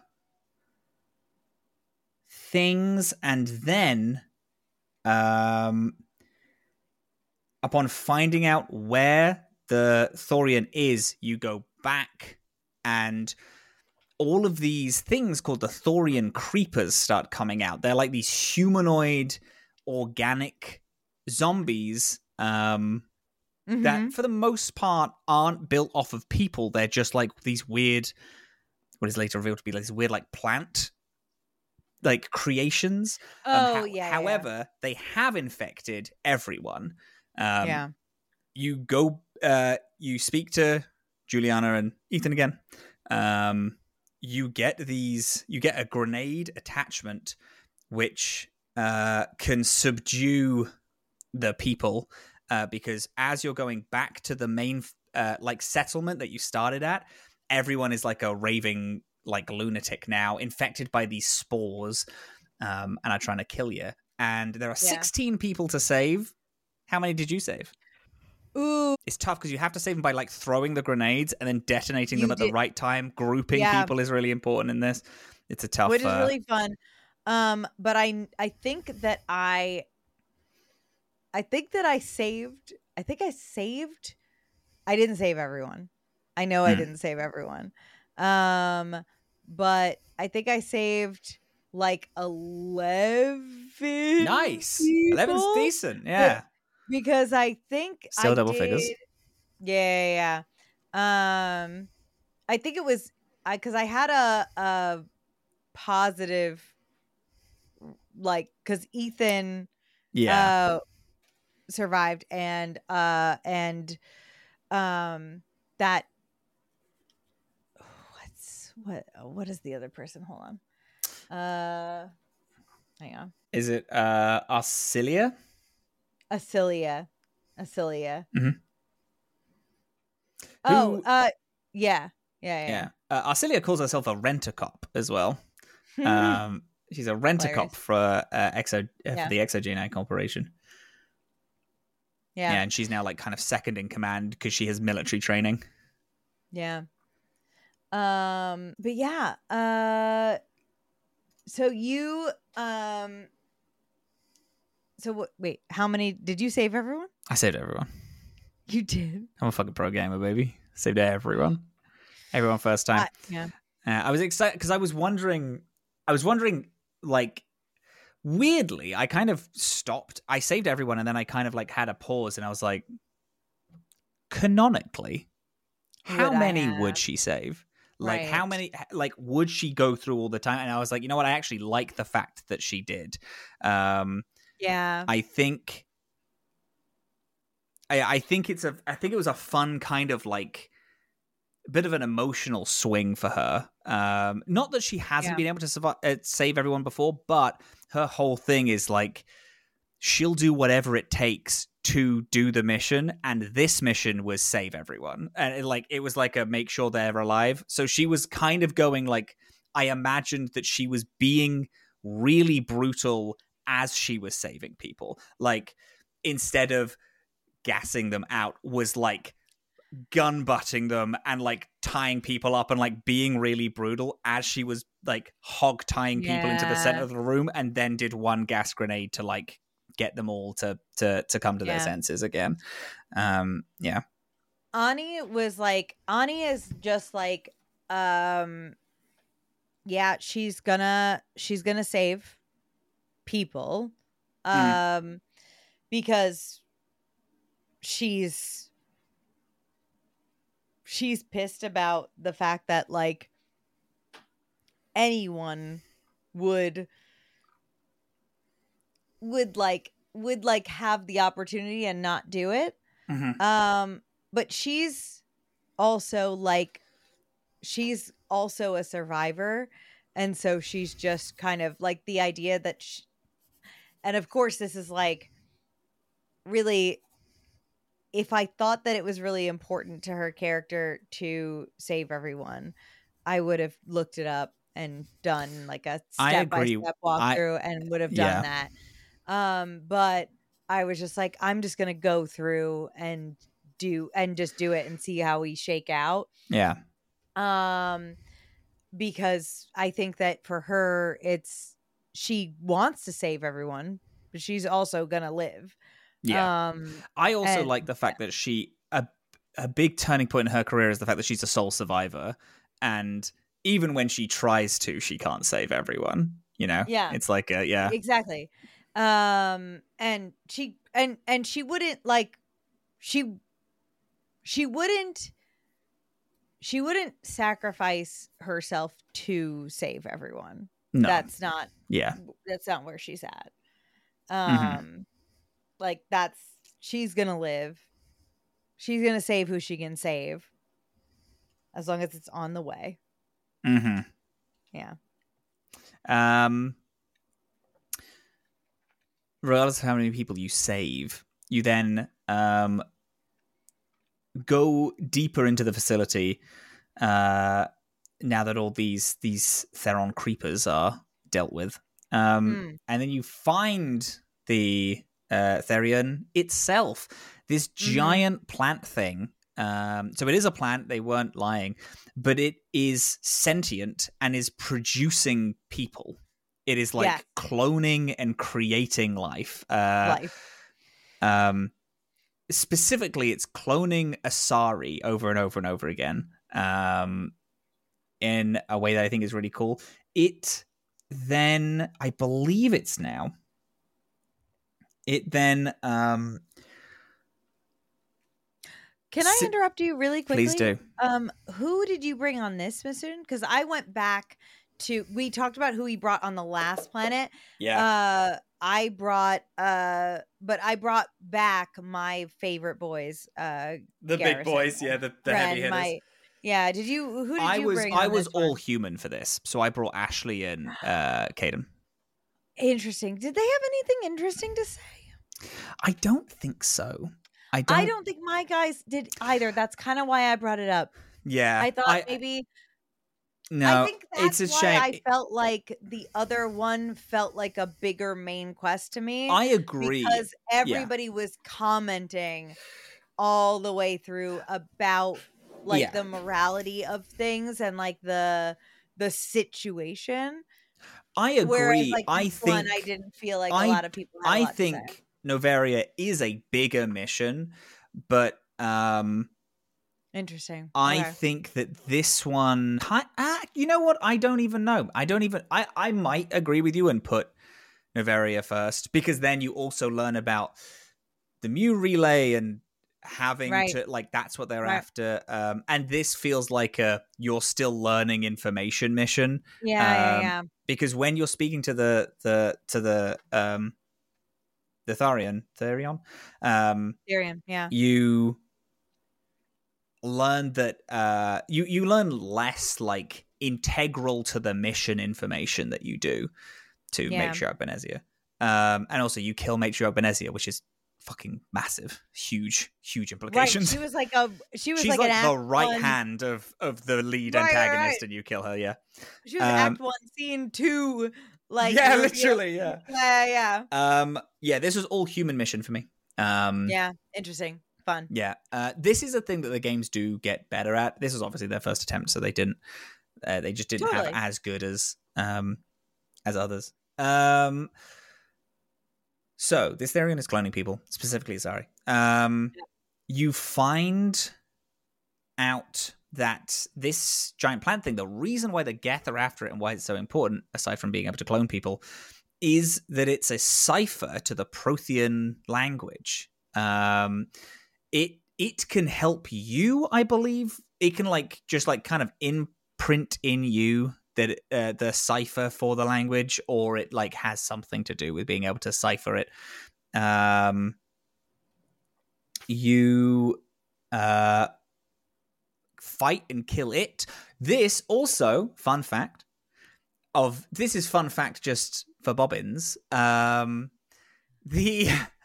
things, and then um, upon finding out where the Thorian is, you go back, and all of these things called the Thorian creepers start coming out. They're like these humanoid, organic zombies um,
Mhm.
that, for the most part, aren't built off of people. They're just like these weird, what is later revealed to be like this weird, like plant, like creations.
Oh,
Um, ho-
yeah, yeah.
However, they have infected everyone. Um,
Yeah.
You go, uh, you speak to Juliana and Ethan again. Um, you get these, you get a grenade attachment which uh, can subdue the people uh, because as you're going back to the main uh, like settlement that you started at, everyone is like a raving like lunatic now, infected by these spores, um, and are trying to kill you. And there are
Yeah.
sixteen people to save. How many did you save?
Ooh.
It's tough because you have to save them by like throwing the grenades and then detonating
You
them at the
did-
right time. Grouping
Yeah.
people is really important in this. It's a tough.
Which is
uh,
really fun. Um, but I I think that I I think that I saved I think I saved I didn't save everyone. I know I
Hmm.
didn't save everyone. Um, but I think I saved like eleven.
Nice. eleven's
people.
decent. Yeah.
Because I think
Still
I
double
did,
figures.
Yeah, yeah, yeah. Um, I think it was I because I had a a positive, like, because Ethan
Yeah.
uh survived, and uh and um that what's what what is the other person? Hold on. Uh, hang on.
Is it uh Arcilia?
Acilia. Acilia.
Mm-hmm.
Oh,
Who-
uh, yeah. Yeah, yeah.
Yeah. Uh, Arcelia calls herself a rent-a-cop as well. Um, she's a rent-a-cop
Hilarious.
for uh, Exo uh,
Yeah.
for the Exogene Corporation.
Yeah.
Yeah, and she's now like kind of second in command because she has military training.
Yeah. Um, but yeah, uh so you um so what wait, how many did you save everyone?
I saved everyone.
You did.
I'm a fucking pro gamer, baby. Saved everyone. Everyone first time.
Uh, yeah.
Uh, I was excited because I was wondering, I was wondering, like, weirdly, I kind of stopped. I saved everyone, and then I kind of like had a pause, and I was like, canonically, how
Would I
many
have?
would she save? Like, how
Right.
many? Like, would she go through all the time? And I was like, you know what? I actually like the fact that she did. Um,
Yeah.
I think, I, I think it's a, I think it was a fun kind of like. Bit of an emotional swing for her. Um, not that she hasn't
Yeah.
been able to survive, uh, save everyone before, but her whole thing is like she'll do whatever it takes to do the mission, and this mission was save everyone, and it, like it was like a make sure they're alive. So she was kind of going like I imagined that she was being really brutal as she was saving people, like instead of gassing them out, was like gun butting them and like tying people up and like being really brutal as she was like hog tying people into the
Yeah.
center of the room, and then did one gas grenade to like get them all to to to come to their
Yeah.
senses again. Um yeah.
Ani was like Ani is just like um yeah, she's gonna she's gonna save people um
Mhm.
because she's she's pissed about the fact that like anyone would would like would like have the opportunity and not do it.
Mhm.
Um, but she's also like, she's also a survivor. And so she's just kind of like the idea that, she, and of course, this is like really, if I thought that it was really important to her character to save everyone, I would have looked it up and done like a
I
step by
agree.
step
I-
walkthrough and would have done
Yeah.
that. Um, but I was just like, I'm just gonna go through and do and just do it and see how we shake out.
Yeah.
Um, because I think that for her, it's she wants to save everyone, but she's also gonna live.
Yeah.
Um,
I also
and-
like the fact that she a a big turning point in her career is the fact that she's a sole survivor, and even when she tries to, she can't save everyone. You know,
Yeah.
it's like a, yeah,
exactly. Um, and she and and she wouldn't like she she wouldn't she wouldn't sacrifice herself to save everyone.
no,
That's not
yeah,
that's not where she's at. Um,
Mhm.
like that's she's gonna live. She's gonna save who she can save, as long as it's on the way.
mm-hmm.
Yeah.
Um, regardless of how many people you save, you then um go deeper into the facility. Uh, now that all these these Theron creepers are dealt with, um,
Mm.
and then you find the uh, Therion itself, this giant plant thing. Um, so it is a plant. They weren't lying, but it is sentient and is producing people. It is like
Yes.
cloning and creating life. Uh,
Life.
um, specifically, it's cloning Asari over and over and over again, um, in a way that I think is really cool. It then, I believe it's now, it then, um,
Can I
Si-
interrupt you really quickly?
please do.
Um, who did you bring on this mission? Because I went back to we talked about who he brought on the last planet. Uh, I brought uh, but I brought back my favorite boys. Uh,
the
Garrison
big boys, yeah, the, the heavy
Ren,
hitters.
my yeah. Did you? Who did
I
you
was
bring?
I
on
was
this one?
all human for this, so I brought Ashley and uh, Caden.
Interesting. Did they have anything interesting to say?
I don't think so. I don't.
I don't think my guys did either. That's kind of why I brought it up.
Yeah,
I thought
I,
maybe.
No,
I think that's
it's a
why
shame.
I felt like the other one felt like a bigger main quest to me.
I agree.
Because
Yeah.
everybody was commenting all the way through about like
Yeah.
the morality of things and like the the situation.
I agree.
Whereas, like,
I
this
think
one, I didn't feel like a
I-
lot of people had a
I
lot to
think
say.
Noveria is a bigger mission, but um,
Interesting.
I
Okay.
think that this one, I, ah, you know what? I don't even know. I don't even. I I might agree with you and put Noveria first, because then you also learn about the Mew relay and having
Right.
to like that's what they're
Right.
after. Um, and this feels like a you're still learning information mission.
Yeah, yeah,
um,
yeah.
Because when you're speaking to the the to the um the Tharion Tharion, um,
Tyrion, yeah.
you learn that uh you you learn less like integral to the mission information that you do to
Yeah.
Matriarch Benezia. Um, and also you kill Matriarch Benezia, which is fucking massive, huge, huge
Right.
implications.
She was like a she was
She's
like,
like,
an
the
act
right
one,
hand of of the lead
Right, right,
antagonist,
right.
and you kill her. Yeah,
She was
Um,
act one, scene two. Like
yeah,
reveal-
literally, yeah.
Yeah, yeah.
Um, yeah, this was all human mission for me. Um,
Yeah. Interesting. Fun.
yeah. Uh, this is a thing that the games do get better at. This was obviously their first attempt, so they didn't. Uh, they just didn't
Totally.
have as good as um as others. Um. So this Therion is cloning people, specifically Zari. Um, you find out that this giant plant thing, the reason why the Geth are after it and why it's so important, aside from being able to clone people, is that it's a cipher to the Prothean language. Um, it it can help you, I believe. It can like just like kind of imprint in you that uh, the cipher for the language, or it like has something to do with being able to cipher it. Um, you uh, fight and kill it. This also, fun fact of this is fun fact just for bobbins. Um, the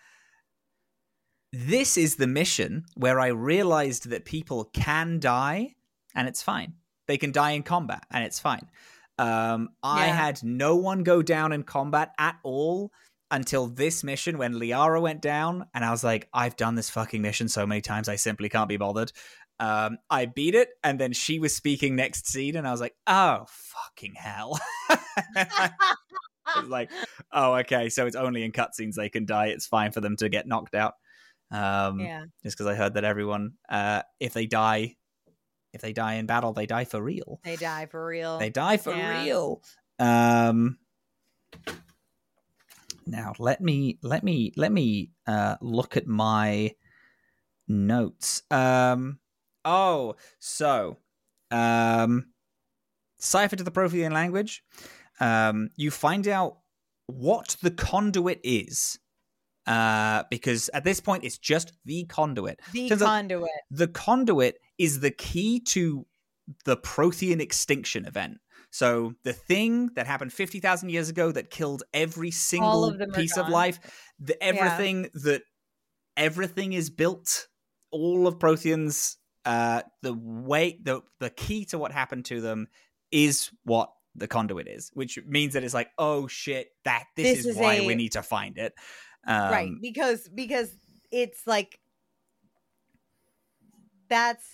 this is the mission where I realized that people can die and it's fine. They can die in combat and it's fine. Um, I
Yeah.
had no one go down in combat at all until this mission when Liara went down, and I was like, I've done this fucking mission so many times, I simply can't be bothered. Um, I beat it, and then she was speaking next scene, and I was like, oh, fucking hell. I was like, oh, okay, so it's only in cutscenes they can die. It's fine for them to get knocked out. Um,
Yeah.
Just because I heard that everyone, uh, if they die, if they die in battle, they die for real.
They die for real.
They die for
Yeah.
real. Um, now let me let me let me uh, look at my notes. Um, oh, so um, cipher to the Prothean language. Um, you find out what the conduit is. Uh, because at this point it's just the conduit.
The
Turns out
conduit.
the conduit is the key to the Prothean extinction event. So the thing that happened fifty thousand years ago that killed every single
of them are
piece of
gone.
life, the everything that everything is built, all of Protheans, uh, the way the the key to what happened to them is what the conduit is, which means that it's like, oh shit, that this,
This
is,
is
why
a-
we need to find it. Um,
Right. Because because it's like that's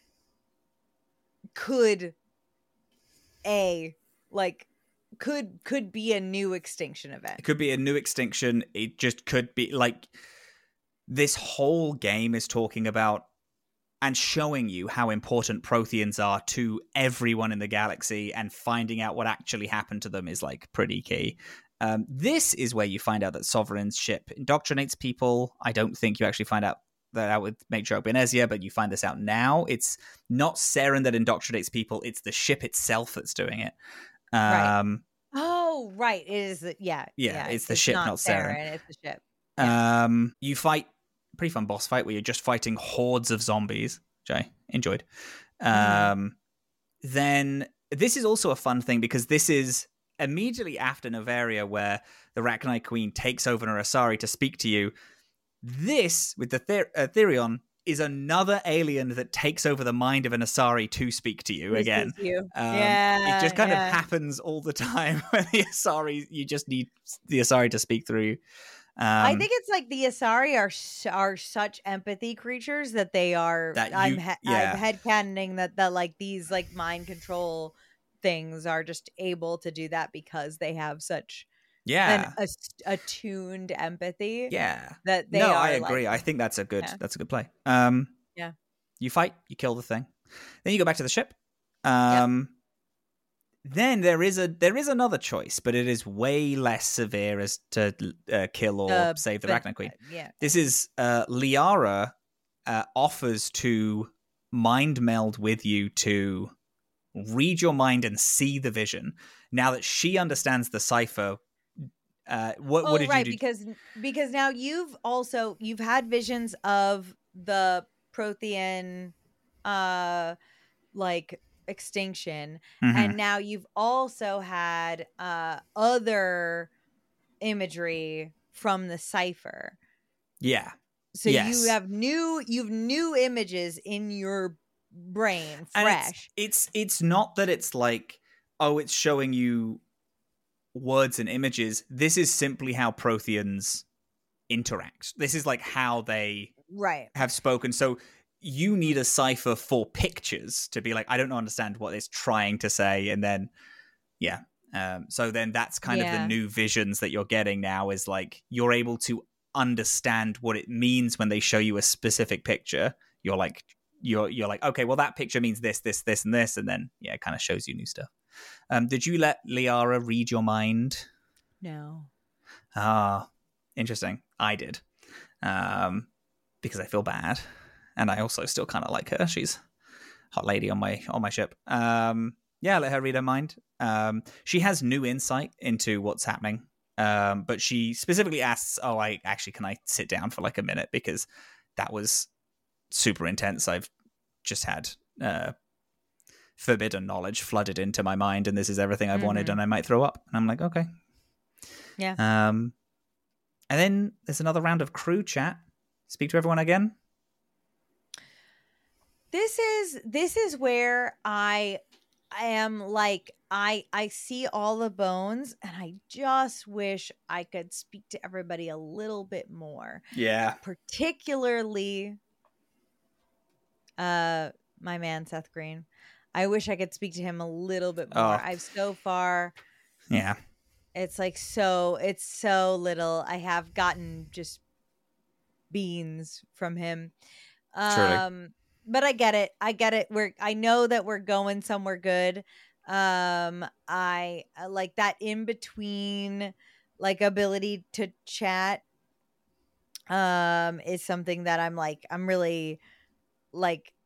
could a like could could be a new extinction event.
It could be a new extinction. It just could be like this whole game is talking about and showing you how important Protheans are to everyone in the galaxy, and finding out what actually happened to them is like pretty key. Um, this is where you find out that Sovereign's ship indoctrinates people. I don't think you actually find out that out with Matriarch Benezia, but you find this out now. It's not Saren that indoctrinates people. It's the ship itself that's doing it.
Right.
Um,
Oh, right. It is the- yeah.
Yeah, it's the ship, not Saren.
Saren. It's the ship.
Um, you fight pretty fun boss fight where you're just fighting hordes of zombies, which I enjoyed. Um, then this is also a fun thing because this is immediately after Noveria, where the Rachni Queen takes over Narasari to speak to you. This, with the Ther- uh, Therion, is another alien that takes over the mind of an Asari to speak to you
Who
again.
sees you?
Um,
Yeah,
it just kind
yeah.
of happens all the time when the Asari, you just need the Asari to speak through you. Um,
I think it's like the Asari are s- are such empathy creatures that they are.
That you-
I'm he-
yeah.
I'm headcanoning that that like these like mind control things are just able to do that because they have such
yeah.
an as- attuned empathy.
Yeah.
that they
no,
are.
I agree.
Like,
I think that's a good
Yeah.
that's a good play. Um,
Yeah.
You fight, you kill the thing, then you go back to the ship. Um, Then there is a there is another choice, but it is way less severe as to uh, kill or
Uh,
save the
but-
Rachna Queen.
yeah.
This is uh, Liara uh, offers to mind meld with you to read your mind and see the vision. Now that she understands the cipher, uh, what
oh,
what did
right,
you do?
because because now you've also you've had visions of the Prothean, uh, like extinction,
Mhm.
and now you've also had uh other imagery from the cipher.
Yeah.
So
Yes.
you have new you've new images in your brain,
And
fresh.
It's, it's it's not that it's like, oh, it's showing you words and images. This is simply how Protheans interact. This is like how they
Right.
have spoken. So you need a cipher for pictures to be like, I don't understand what it's trying to say. And then, yeah. Um, so then that's kind of
Yeah.
the new visions that you're getting now is like, you're able to understand what it means when they show you a specific picture. You're like, you're, you're like, okay, well that picture means this, this, this, and this. And then, yeah, it kind of shows you new stuff. Um, did you let Liara read your mind?
No.
Ah, interesting. I did. Um, because I feel bad. And I also still kind of like her. She's a hot lady on my on my ship. Um, yeah, let her read her mind. Um, she has new insight into what's happening. Um, but she specifically asks, oh, I actually, can I sit down for like a minute? Because that was super intense. I've just had uh, forbidden knowledge flooded into my mind, and this is everything I've wanted,
Mhm.
and I might throw up. And I'm like, okay.
Yeah.
Um, and then there's another round of crew chat. Speak to everyone again.
This is this is where I am like I I see all the bones and I just wish I could speak to everybody a little bit more.
Yeah.
Particularly uh my man Seth Green. I wish I could speak to him a little bit more.
Oh.
I've so far
Yeah.
it's like so it's so little. I have gotten just beans from him.
Truly.
Um but I get it. I get it. We're I know that we're going somewhere good. Um I I like that in between like ability to chat um is something that I'm like I'm really like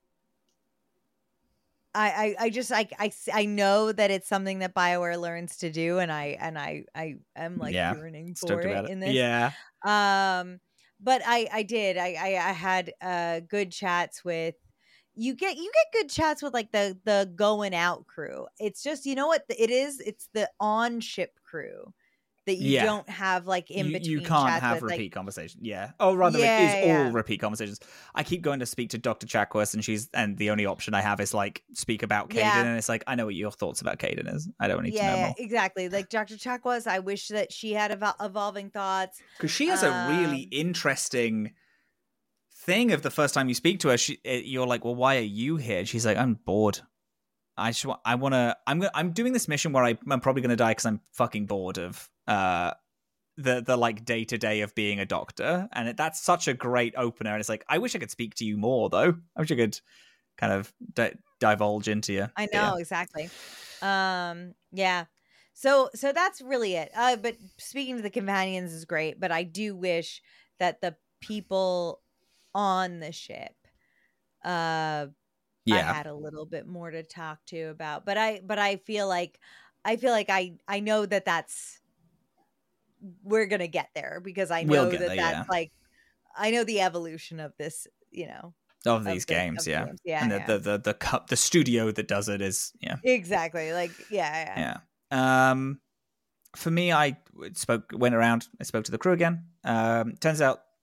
I, I, I just I, I I know that it's something that BioWare learns to do, and I and I I am like
Yeah.
yearning for
Stoked
it,
about it.
in this.
Yeah.
Um, but I I did I I, I had uh good chats with you get you get good chats with like the the going out crew. It's just you know what it is. It's the on ship crew that you
Yeah.
don't have like in
you,
between.
you can't
chats
have
with,
repeat
like,
conversations. Yeah. Oh, rather,
Yeah,
it is
yeah.
all repeat conversations. I keep going to speak to Doctor Chakwas, and she's and the only option I have is like speak about Caden,
Yeah.
and it's like I know what your thoughts about Caden is. I don't need to know
yeah,
more
exactly. Like Doctor Chakwas, I wish that she had evol- evolving thoughts.
because she has a really
Um,
interesting thing. Of the first time you speak to her, she, uh, you're like, "Well, why are you here?" And she's like, "I'm bored. I just wa- I want to. I'm go- I'm doing this mission where I, I'm probably going to die because I'm fucking bored of uh." the the like day to day of being a doctor, and it, that's such a great opener. And it's like, I wish I could speak to you more, though. I wish I could kind of di- divulge into you.
I
But
know
yeah.
exactly. Um, yeah. So so that's really it. Uh, but speaking to the companions is great, but I do wish that the people on the ship, uh, I
Yeah.
had a little bit more to talk to about. But I but I feel like I feel like I I know that that's we're gonna get there because I know
We'll get
that
there,
that's
yeah.
like I know the evolution of this. You know.
Of these
the-
games,
of the
yeah.
games. Yeah,
and the,
yeah.
the the the cup the studio that does it is yeah.
Exactly. Like yeah, yeah.
Yeah. Um, for me, I spoke, went around, I spoke to the crew again. Um, turns out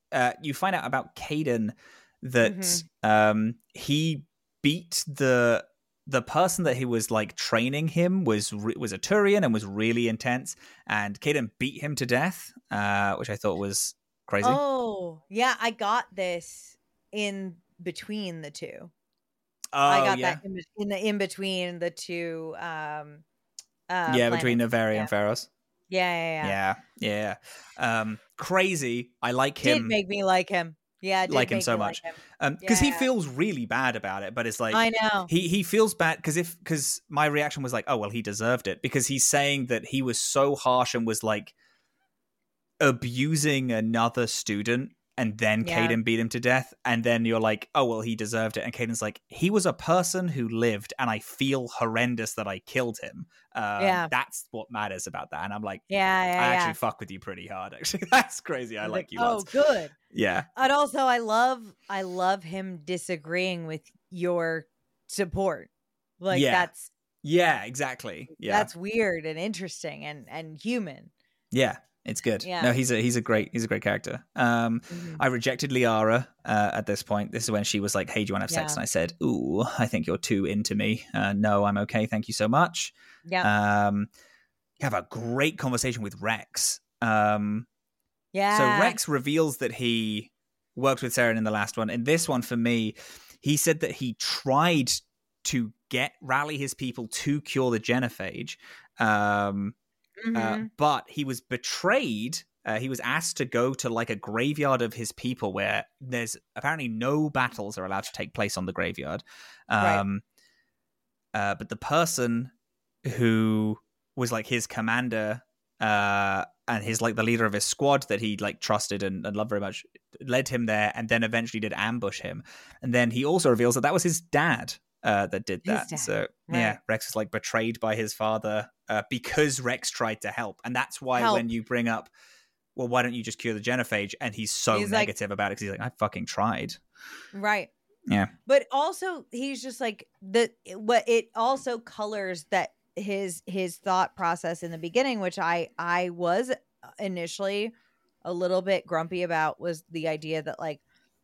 uh, you find out about Caden that
Mhm.
um, he beat the the person that he was like training him was re- was a Turian and was really intense, and Caden beat him to death, uh, which I thought was crazy.
Oh, yeah, I got this in between the two.
Oh,
I got
yeah.
that in, be- in the in between the two. Um, uh,
yeah, between
planets.
Naveri
yeah.
and Pharos.
Yeah, yeah, yeah.
Yeah, yeah. Um, crazy. I like
Did
him.
make me like him. Yeah, it did
like him
make
so
me
much.
Like him.
Um, because he
Yeah.
feels really bad about it, but it's like
I know.
he he feels bad because if because my reaction was like, oh well, he deserved it because he's saying that he was so harsh and was like abusing another student. And then
Yeah.
Caden beat him to death. And then you're like, oh, well, he deserved it. And Caden's like, he was a person who lived, and I feel horrendous that I killed him. Um,
Yeah.
That's what matters about that. And I'm like,
Yeah, yeah,
I
yeah.
actually fuck with you pretty hard, actually. That's crazy. I like you
Oh,
lots.
good.
Yeah.
And also, I love, I love him disagreeing with your support. Like
Yeah.
that's
Yeah, exactly. Yeah.
that's weird and interesting and and human.
Yeah. It's good.
Yeah.
No, he's a he's a great he's a great character. Um,
Mhm.
I rejected Liara uh, at this point. This is when she was like, "Hey, do you want to have sex?"
Yeah.
And I said, "Ooh, I think you're too into me. Uh, no, I'm okay. Thank you so much."
Yeah,
Um, you have a great conversation with Rex. Um,
yeah.
so Rex reveals that he worked with Saren in the last one. In this one, for me, he said that he tried to get rally his people to cure the genophage. Um,
Mhm.
uh, but he was betrayed. Uh, he was asked to go to like a graveyard of his people where there's apparently no battles are allowed to take place on the graveyard. Um, uh, but the person who was like his commander uh, and his like the leader of his squad that he like trusted and, and loved very much led him there, and then eventually did ambush him. And then he also reveals that that was his dad. Uh, that did
His
that.
dad,
So yeah,
right.
Rex is like betrayed by his father uh, because Rex tried to help, and that's why
Help.
when you bring up, well, why don't you just cure the genophage? And he's so
He's like-
negative about it because he's like, I fucking tried.
Right.
Yeah,
But also, he's just like the what it also colors that his his thought process in the beginning, which I I was initially a little bit grumpy about, was the idea that like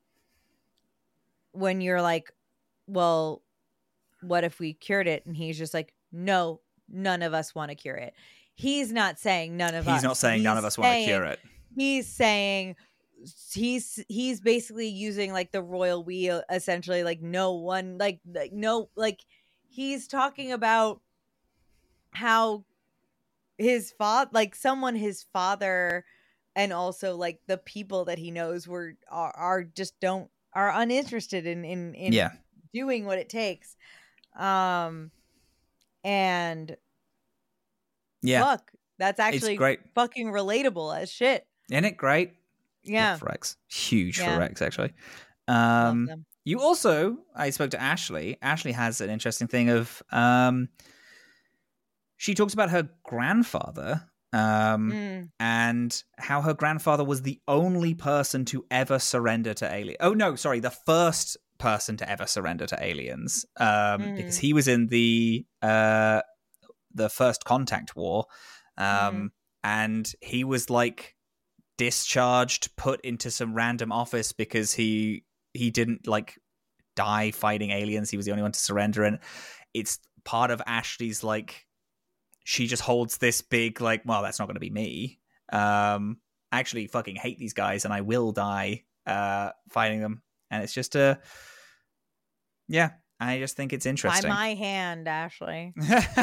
when you're like, well, what if we cured it? And he's just like, no, none of us want to cure it. He's not saying none of us.
he's not saying none
He's
of us want to
saying-
cure it.
He's saying he's he's basically using like the royal we essentially, like no one like, like no like he's talking about how his father, like someone his father and also like the people that he knows were are, are just don't are uninterested in in in
Yeah.
doing what it takes. Um and
Yeah,
fuck, that's actually
great.
fucking relatable as shit.
Isn't it great?
Yeah.
Love for Rex, huge
Yeah.
for Rex actually.
Love
Um,
them.
you also, I spoke to Ashley. Ashley has an interesting thing of, um, she talks about her grandfather. Um,
Mm.
and how her grandfather was the only person to ever surrender to aliens. Oh no, sorry, the first person to ever surrender to aliens. Um,
Mm.
because he was in the uh the First Contact War. Um,
Mm-hmm.
and he was like discharged, put into some random office because he he didn't like die fighting aliens. He was the only one to surrender, and it's part of Ashley's like, she just holds this big like, well, that's not going to be me. Um, I actually fucking hate these guys, and I will die uh, fighting them. And it's just a, yeah, I just think it's
By
interesting.
my hand, Ashley.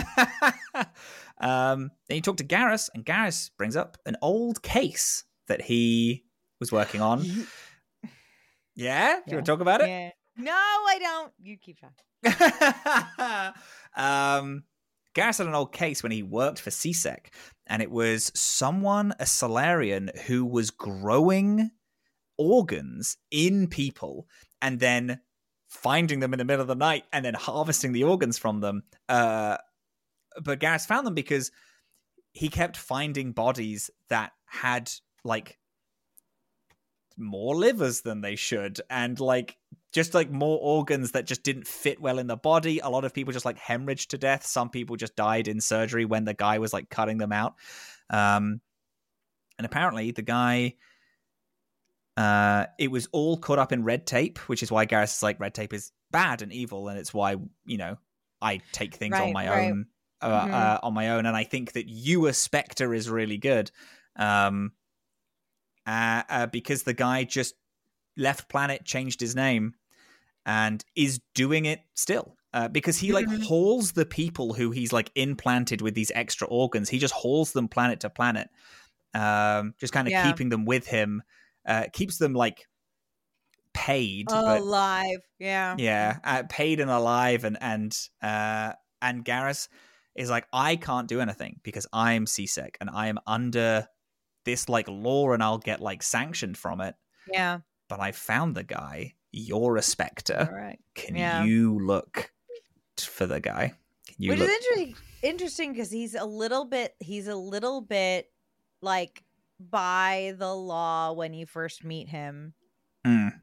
um, then you talk to Garrus, and Garrus brings up an old case that he was working on. Yeah, do you want to talk about it?
Yeah. No, I don't. You keep talking.
um, Garrus had an old case when he worked for C S E C, and it was someone, a Solarian, who was growing organs in people and then finding them in the middle of the night and then harvesting the organs from them. Uh, but Garrus found them because he kept finding bodies that had like more livers than they should, and like just like more organs that just didn't fit well in the body. A lot of people just like hemorrhaged to death. Some people just died in surgery when the guy was like cutting them out. Um, and apparently the guy Uh, it was all caught up in red tape, which is why Garrus is like, red tape is bad and evil, and it's why, you know, I take things
Right,
on my
right.
own, uh,
Mhm.
uh, on my own, and I think that you as Spectre is really good, um, uh, uh, because the guy just left planet, changed his name, and is doing it still. Uh, because he like
Mhm.
hauls the people who he's like implanted with these extra organs. He just hauls them planet to planet, um, just kind of
Yeah.
keeping them with him, uh, keeps them like paid, but
Alive. Yeah.
yeah, uh, paid and alive, and and uh, and Garrus is like, I can't do anything because I'm C-Sec and I am under this like law, and I'll get like sanctioned from it.
Yeah.
But I found the guy. You're a Spectre.
All right.
Can
Yeah.
you look for the guy? Can you
Which
look?
is interesting interesting because he's a little bit he's a little bit like by the law when you first meet him.
Mm.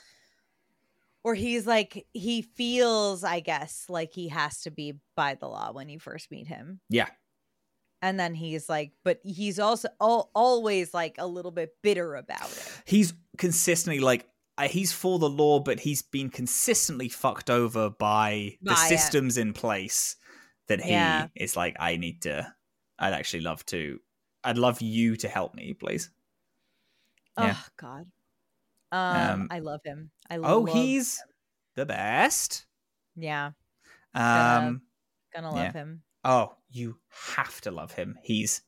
Or he's like he feels, I guess, like he has to be by the law when you first meet him.
Yeah.
And then he's like, but he's also al- always like a little bit bitter about it.
He's consistently like, uh, he's for the law, but he's been consistently fucked over by the
By it.
systems in place that he
Yeah.
is like, I need to, I'd actually love to, I'd love you to help me, please. Yeah.
Oh God. Um,
Um,
I love him. I
Oh,
love
he's the best.
yeah.
Um,
Gonna love
yeah.
him.
Oh, you have to love him. He's,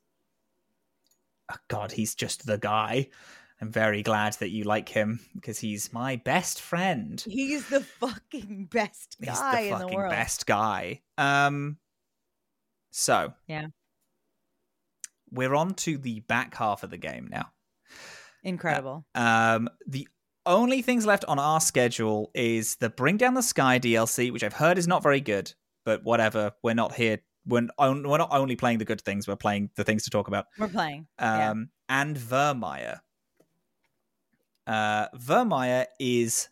oh God, he's just the guy. I'm very glad that you like him because he's my best friend.
He's the fucking best
He's
guy
the
in the
fucking
world.
best guy. Um, so
Yeah.
we're on to the back half of the game now.
Incredible.
Um, the only things left on our schedule is the Bring Down the Sky D L C, which I've heard is not very good, but whatever. We're not here. We're, on, we're not only playing the good things, we're playing the things to talk about.
We're playing.
Um, and Vermeer. Uh, Vermeer is,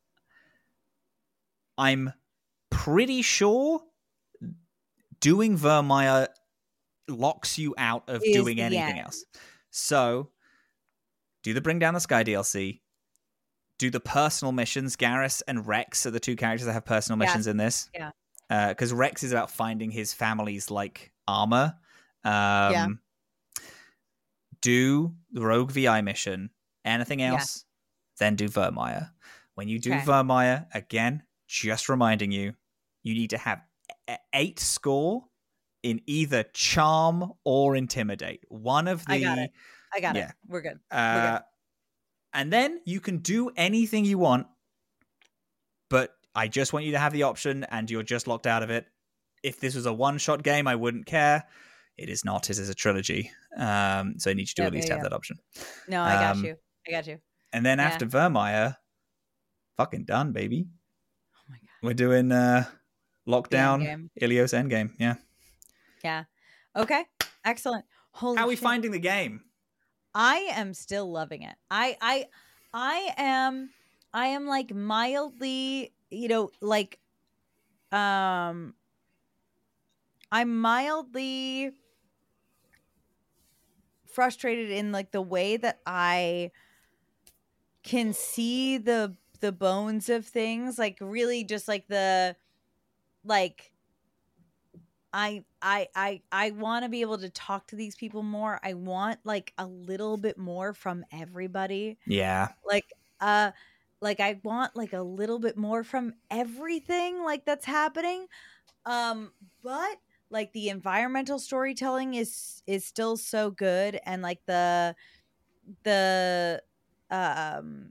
I'm pretty sure doing Vermeer locks you out of
Is
doing
the
anything
end.
else. So, do the Bring Down the Sky D L C. Do the personal missions. Garrus and Rex are the two characters that have personal
Yes.
missions in this.
Yeah.
Because Rex is about finding his family's like armor. Um,
Yeah.
Do the Rogue V I mission. Anything
Yeah.
else, then do Vermeer. When you do
Okay.
Vermeer, again, just reminding you, you need to have a- eight score in either Charm or Intimidate. One of the.
I got it. I got
Yeah.
it. We're good.
Uh, and then you can do anything you want, but I just want you to have the option, and you're just locked out of it. If this was a one-shot game, I wouldn't care. It is not. It is a trilogy, um, so I need you to
Yep,
at least
yeah,
have
yeah.
that option.
No, I got
Um,
you. I got you.
And then
Yeah.
after Vermeer, fucking done, baby.
Oh my God.
We're doing uh, Lockdown,
Endgame.
Ilios Endgame. Yeah.
Yeah. Okay. Excellent. Holy
How are we
shit.
finding the game?
I am still loving it. I I I am I am like mildly, you know, like um I'm mildly frustrated in like the way that I can see the the bones of things, like really just like the like I I I I want to be able to talk to these people more. I want like a little bit more from everybody.
Yeah.
Like uh like I want like a little bit more from everything like that's happening. Um but like the environmental storytelling is is still so good, and like the the um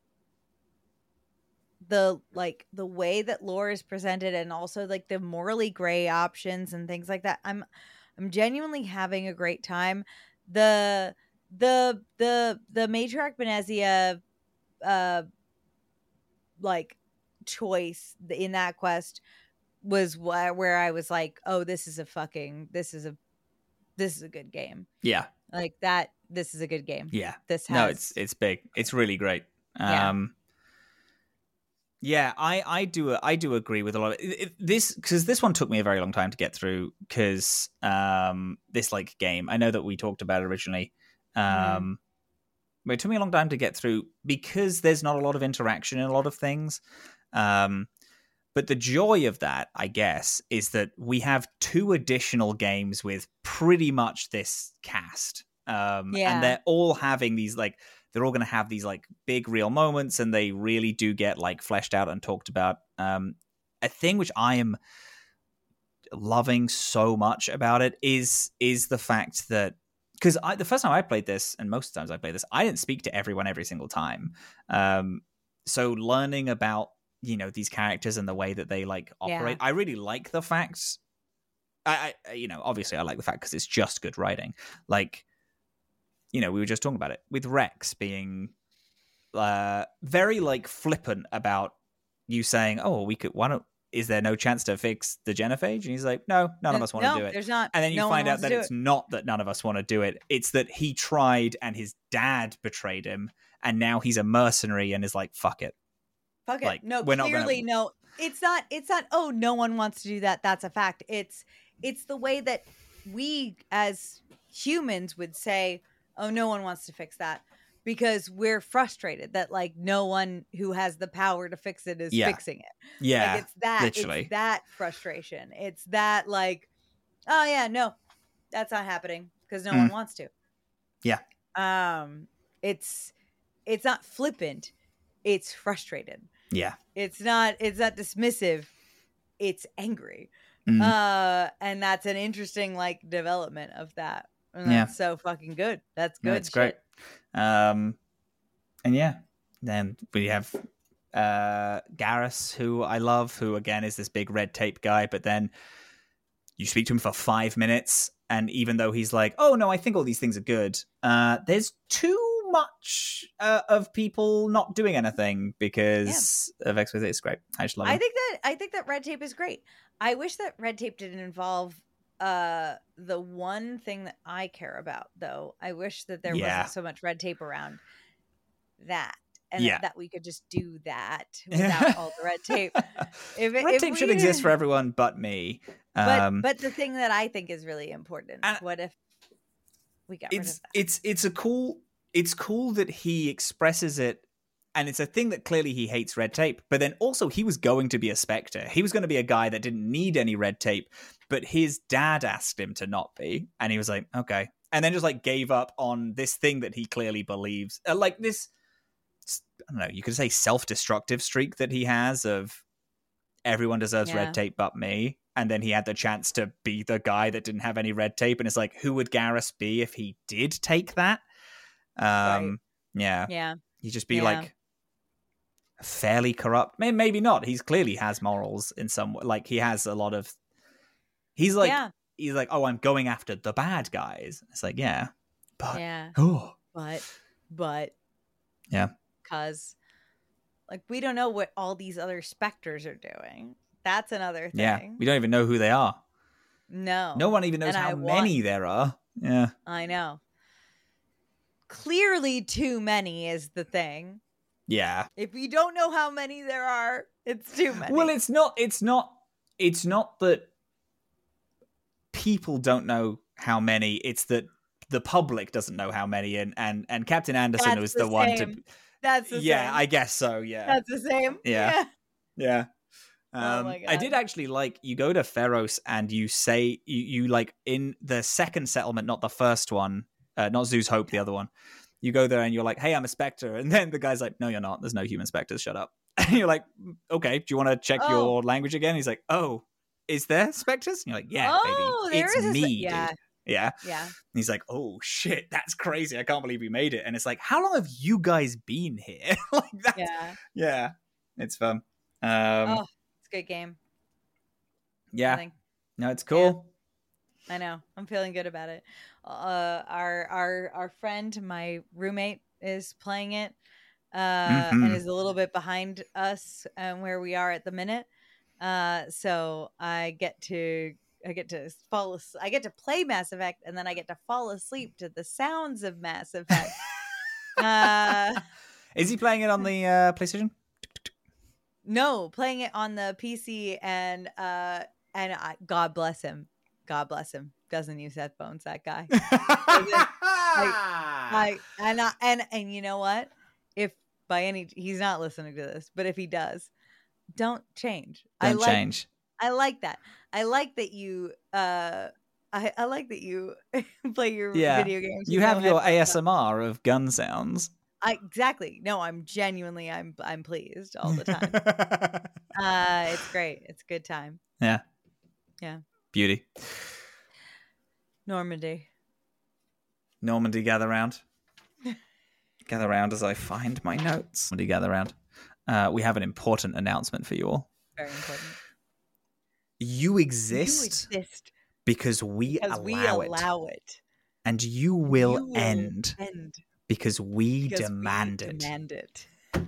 the like the way that lore is presented, and also like the morally gray options and things like that. I'm I'm genuinely having a great time. The the the the matriarch Benezia uh like choice in that quest was wh- where I was like, oh, this is a fucking this is a this is a good game.
Yeah.
Like that this is a good game.
Yeah.
This has
No, it's it's big. It's really great.
Yeah.
Um Yeah, I, I do I do agree with a lot of it, it, this, because this one took me a very long time to get through, because um, this like game, I know that we talked about it originally, um,
Mm-hmm.
it took me a long time to get through because there's not a lot of interaction in a lot of things. Um, but the joy of that, I guess, is that we have two additional games with pretty much this cast. Um,
Yeah.
And they're all having these, like, they're all going to have these, like, big real moments, and they really do get, like, fleshed out and talked about. Um, a thing which I am loving so much about it is is the fact that, because the first time I played this, and most times I play this, I didn't speak to everyone every single time. Um, so learning about, you know, these characters and the way that they, like, operate,
Yeah.
I really like the fact. I, I you know, obviously I like the fact because it's just good writing. Like, you know, we were just talking about it with Rex being uh, very, like, flippant about you saying, "Oh, we could. Why don't? Is there no chance to fix the genophage?" And he's like, "No, none of us want to
no,
do it."
there's not.
And then you
No one
find out
wants to
that
do
it's
it.
not that none of us want to do it. It's that he tried and his dad betrayed him, and now he's a mercenary and is like, "Fuck it."
Fuck it.
Like,
no,
we're not gonna-
clearly, no. It's not. It's not. Oh, no one wants to do that. That's a fact. It's. It's the way that we as humans would say, "Oh, no one wants to fix that," because we're frustrated that, like, no one who has the power to fix it is
Yeah.
fixing it.
Yeah,
Like, it's that.
literally.
It's that frustration. It's that, like, oh yeah, no, that's not happening because no
Mm.
one wants to.
Yeah.
Um. It's. It's not flippant. It's frustrated.
Yeah.
It's not. It's not dismissive. It's angry.
Mhm.
Uh, and that's an interesting, like, development of that. And
Yeah.
that's so fucking good. That's good.
No, it's great. Um, and yeah, then we have uh, Garrus, who I love, who again is this big red tape guy, but then you speak to him for five minutes, and even though he's like, "Oh no, I think all these things are good," uh, there's too much uh, of people not doing anything because of X Y Z. It's great. I just love it.
I think that I think that red tape is great. I wish that red tape didn't involve uh the one thing that I care about, though. I wish that there
Yeah.
wasn't so much red tape around that, and
Yeah.
that we could just do that without all the red tape. If, it-
Red
if
tape should
we-
exist for everyone but me.
But
Um,
but the thing that I think is really important.
And
What if we got rid of
it's
that?
it's it's a cool it's cool that he expresses it, and it's a thing that clearly he hates red tape, but then also he was going to be a Spectre. He was going to be a guy that didn't need any red tape, but his dad asked him to not be, and he was like, okay, and then just like gave up on this thing that he clearly believes, uh, like this, I don't know, you could say self-destructive streak that he has of everyone deserves
Yeah.
red tape but me. And then he had the chance to be the guy that didn't have any red tape. And it's like, who would Garrus be if he did take that? Um,
Right.
Yeah.
Yeah.
He'd just be
Yeah.
like fairly corrupt. Maybe, maybe not. He's clearly has morals in some way. Like he has a lot of, he's like,
Yeah.
he's like, oh, I'm going after the bad guys. It's like, yeah. But,
Yeah.
oh,
But but
yeah.
because, like, we don't know what all these other specters are doing. That's another thing.
Yeah. We don't even know who they are.
No.
No one even knows
And
how
I want-
many there are. Yeah.
I know. Clearly, too many is the thing.
Yeah.
If you don't know how many there are, it's too many.
Well, it's not. It's not. It's not that people don't know how many. It's that the public doesn't know how many, and and, and Captain Anderson
That's
was
the
the, one to.
same. That's the
Yeah,
same.
I guess so. Yeah.
That's the same.
Yeah. Yeah.
Oh
Um,
my
I
God.
did actually like you go to Pharos and you say you, you like in the second settlement, not the first one, uh, not Zeus Hope, the other one. You go there and you're like, "Hey, I'm a Spectre," and then the guy's like, "No, you're not. There's no human Spectres. Shut up." And you're like, "Okay, do you want to check
Oh.
your language again?" He's like, "Oh, is there Spectres?" And you're like, "Yeah,
Oh,
baby,
there
it's
is a-
me,
yeah.
dude." Yeah.
Yeah.
And he's like, "Oh shit, that's crazy. I can't believe we made it." And it's like, "How long have you guys been here?" Like that.
Yeah.
Yeah. It's fun. Um,
Oh, it's a good game. I
yeah.
think.
No, it's cool.
I know. I'm feeling good about it. Uh, our our our friend, my roommate, is playing it, uh,
Mhm.
and is a little bit behind us and where we are at the minute. Uh, so I get to I get to fall. as- I get to play Mass Effect, and then I get to fall asleep to the sounds of Mass Effect. uh,
Is he playing it on the uh, PlayStation?
no, playing it on the P C, and uh, and I, God bless him. God bless him. doesn't use headphones. That guy. I, I and I, and and you know what? If by any he's not listening to this, but if he does, don't change.
Don't
I like,
change.
I like that. I like that you. Uh, I, I like that you play your
Yeah.
video games.
You
with
have
no
your
headphones
A S M R of gun sounds.
I exactly. No, I'm genuinely I'm I'm pleased all the time. uh it's great. It's a good time.
Yeah.
Yeah.
Beauty.
Normandy.
Normandy, gather round. Gather round as I find my notes. Normandy, gather round. Uh, we have an important announcement for you all.
Very important.
You exist,
you exist
because we
because
allow,
we allow it.
it. And you will,
You will
end,
end
because we
because
demand
we
it.
Demand it.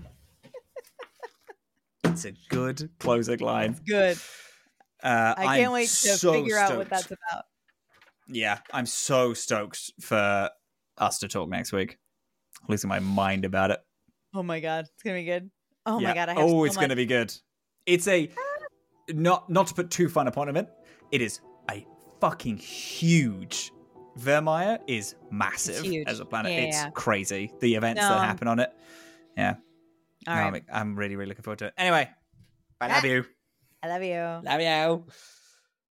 It's a good closing line.
It's good.
Uh,
I can't
I'm
wait to
so
figure
stoked.
out what that's about.
Yeah, I'm so stoked for us to talk next week. Losing my mind about it.
Oh my god, it's gonna be good. Oh
yeah.
my god, I have
oh,
so
it's
much.
gonna be good. It's a not not to put too fine a point on it. It is a fucking huge. Vermeer is massive as a planet.
Yeah,
it's
yeah.
crazy. The events
No.
that happen on it. Yeah.
All
No,
right.
I'm, I'm really, really looking forward to it. Anyway, I love you.
I love you.
Love you.